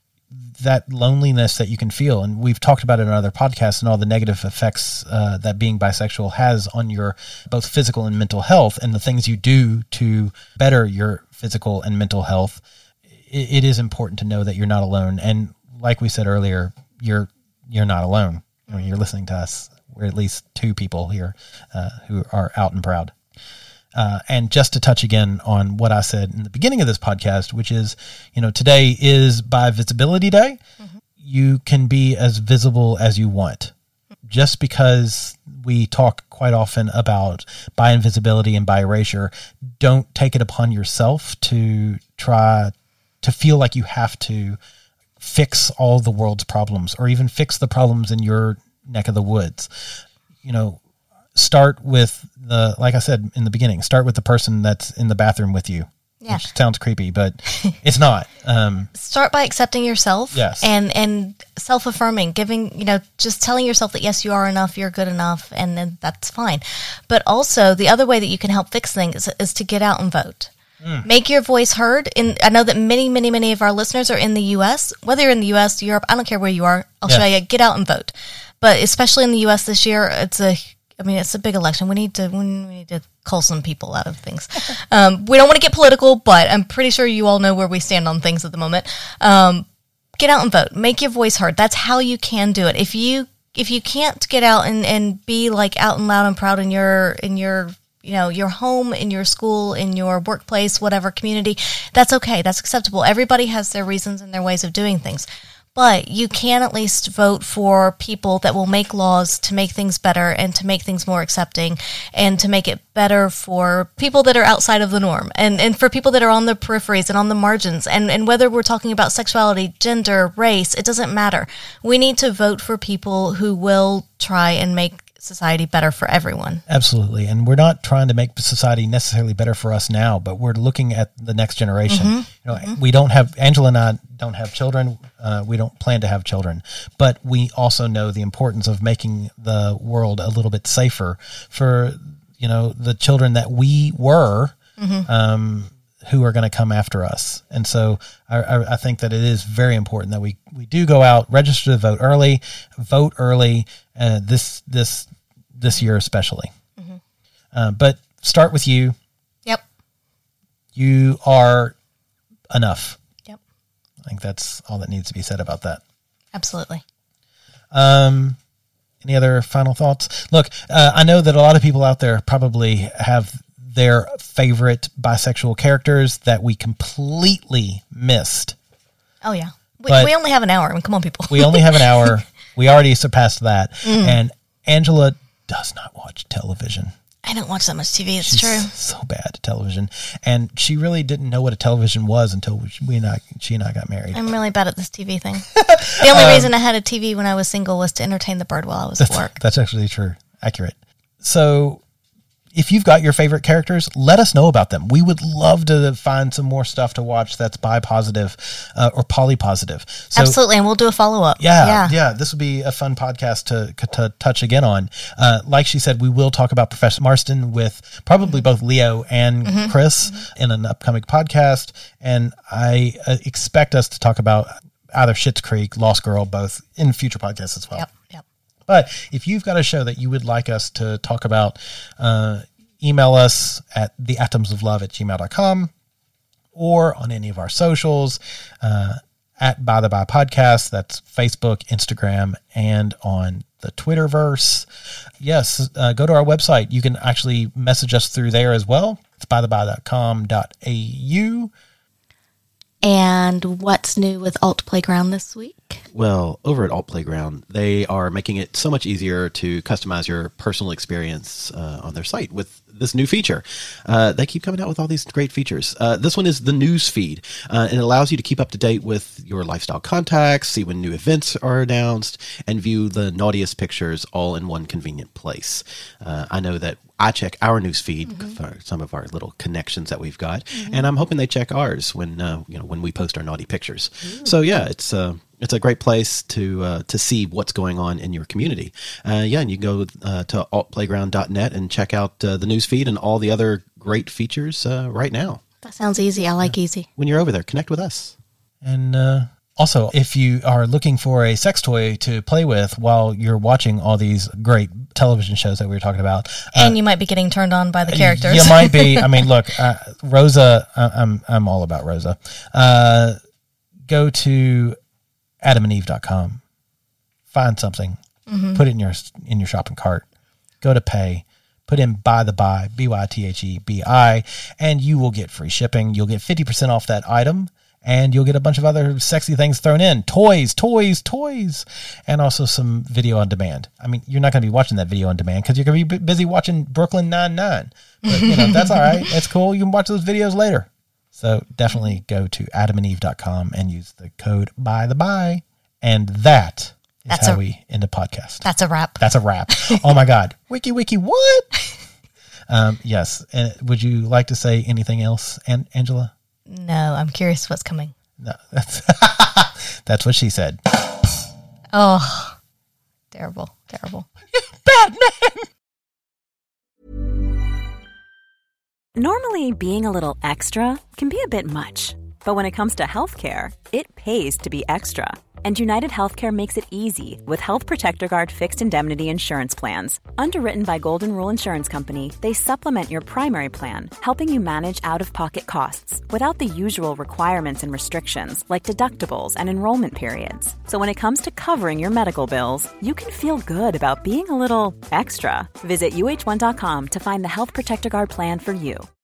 that loneliness that you can feel, and we've talked about it in other podcasts, and all the negative effects uh, that being bisexual has on your both physical and mental health, and the things you do to better your physical and mental health. It, it is important to know that you're not alone, and like we said earlier, you're you're not alone. I mean, you're listening to us. We're at least two people here uh, who are out and proud. Uh, and just to touch again on what I said in the beginning of this podcast, which is, you know, today is Bi Visibility Day. Mm-hmm. You can be as visible as you want. Just because we talk quite often about bi invisibility and bi erasure, don't take it upon yourself to try to feel like you have to fix all the world's problems or even fix the problems in your neck of the woods. You know, start with the, like I said in the beginning, start with the person that's in the bathroom with you. Yeah. Which sounds creepy, but it's not. Um, Start by accepting yourself. Yes. And, and self-affirming, giving, you know, just telling yourself that, yes, you are enough, you're good enough, and then that's fine. But also, the other way that you can help fix things is, is to get out and vote. Mm. Make your voice heard. And I know that many, many, many of our listeners are in the U S. Whether you're in the U S, Europe, I don't care where you are. I'll yeah. show you. Get out and vote. But especially in the U S this year, it's a, I mean, it's a big election. We need to, we need to cull some people out of things. Um, we don't want to get political, but I'm pretty sure you all know where we stand on things at the moment. Um, get out and vote. Make your voice heard. That's how you can do it. If you if you can't get out and, and be like out and loud and proud in your in your you know your home, in your school, in your workplace, whatever community, that's okay. That's acceptable. Everybody has their reasons and their ways of doing things. But you can at least vote for people that will make laws to make things better and to make things more accepting and to make it better for people that are outside of the norm and, and for people that are on the peripheries and on the margins. And, and whether we're talking about sexuality, gender, race, it doesn't matter. We need to vote for people who will try and make society better for everyone. Absolutely. And we're not trying to make society necessarily better for us now, but we're looking at the next generation. Mm-hmm. You know, mm-hmm. we don't have, Angela and I don't have children. Uh, we don't plan to have children, but we also know the importance of making the world a little bit safer for, you know, the children that we were, mm-hmm. um, who are going to come after us. And so I, I, I think that it is very important that we, we do go out, register to vote early, vote early, uh, this, this, this year especially. Mm-hmm. Uh, but start with you. Yep. You are enough. Yep. I think that's all that needs to be said about that. Absolutely. Um, any other final thoughts? Look, uh, I know that a lot of people out there probably have their favorite bisexual characters that we completely missed. Oh, yeah. We, we only have an hour. I mean, come on, people. We only have an hour. We already surpassed that. Mm. And Angela does not watch television. I don't watch that much T V. It's She's true. So bad at television. And she really didn't know what a television was until we and I, she and I got married. I'm really bad at this T V thing. The only um, reason I had a T V when I was single was to entertain the bird while I was at work. That's actually true. Accurate. So if you've got your favorite characters, let us know about them. We would love to find some more stuff to watch that's bi positive uh, or poly positive. So, absolutely, and we'll do a follow up. Yeah, yeah, yeah. This would be a fun podcast to to touch again on. Uh, like she said, we will talk about Professor Marston with probably both Leo and mm-hmm. Chris mm-hmm. in an upcoming podcast, and I uh, expect us to talk about either Schitt's Creek, Lost Girl, both in future podcasts as well. Yep. Yep. But if you've got a show that you would like us to talk about, uh, email us at the atoms of love at gmail dot com or on any of our socials uh, at By the By Podcast. That's Facebook, Instagram, and on the Twitterverse. Yes, uh, go to our website. You can actually message us through there as well. It's by the by dot com dot a u. And what's new with Alt Playground this week? Well, over at Alt Playground, they are making it so much easier to customize your personal experience uh, on their site with this new feature. Uh, they keep coming out with all these great features. Uh, this one is the news feed, uh, and it allows you to keep up to date with your lifestyle contacts, see when new events are announced, and view the naughtiest pictures all in one convenient place. Uh, I know that I check our news feed mm-hmm. for some of our little connections that we've got, mm-hmm. and I'm hoping they check ours when uh, you know when we post our naughty pictures. Ooh. So yeah, it's uh, it's a great place to uh, to see what's going on in your community. Uh, yeah, and you can go uh, to alt playground dot net and check out uh, the news feed and all the other great features uh, right now. That sounds easy. I like yeah. easy. When you're over there, connect with us. And uh, also, if you are looking for a sex toy to play with while you're watching all these great television shows that we were talking about, and uh, you might be getting turned on by the characters. You might be. I mean, look, uh, Rosa. Uh, I'm I'm all about Rosa. Uh, go to adam and eve dot com. Find something. Mm-hmm. Put it in your in your shopping cart. Go to pay. Put in By the By, B Y T H E B I, and you will get free shipping. You'll get fifty percent off that item. And you'll get a bunch of other sexy things thrown in. Toys, toys, toys. And also some video on demand. I mean, you're not going to be watching that video on demand because you're going to be busy watching Brooklyn Nine-Nine. But, you know, that's all right. It's cool. You can watch those videos later. So definitely go to adam and eve dot com and use the code By the By. And that Is That's how a- we end a podcast. That's a wrap. That's a wrap. Oh my God. Wiki, wiki, what? Um, yes. And would you like to say anything else, An- Angela? No, I'm curious what's coming. No, that's, that's what she said. Oh, terrible, terrible. Batman! Normally, being a little extra can be a bit much. But when it comes to healthcare, it pays to be extra. And United Healthcare makes it easy with Health Protector Guard fixed indemnity insurance plans. Underwritten by Golden Rule Insurance Company, they supplement your primary plan, helping you manage out-of-pocket costs without the usual requirements and restrictions like deductibles and enrollment periods. So when it comes to covering your medical bills, you can feel good about being a little extra. Visit U H one dot com to find the Health Protector Guard plan for you.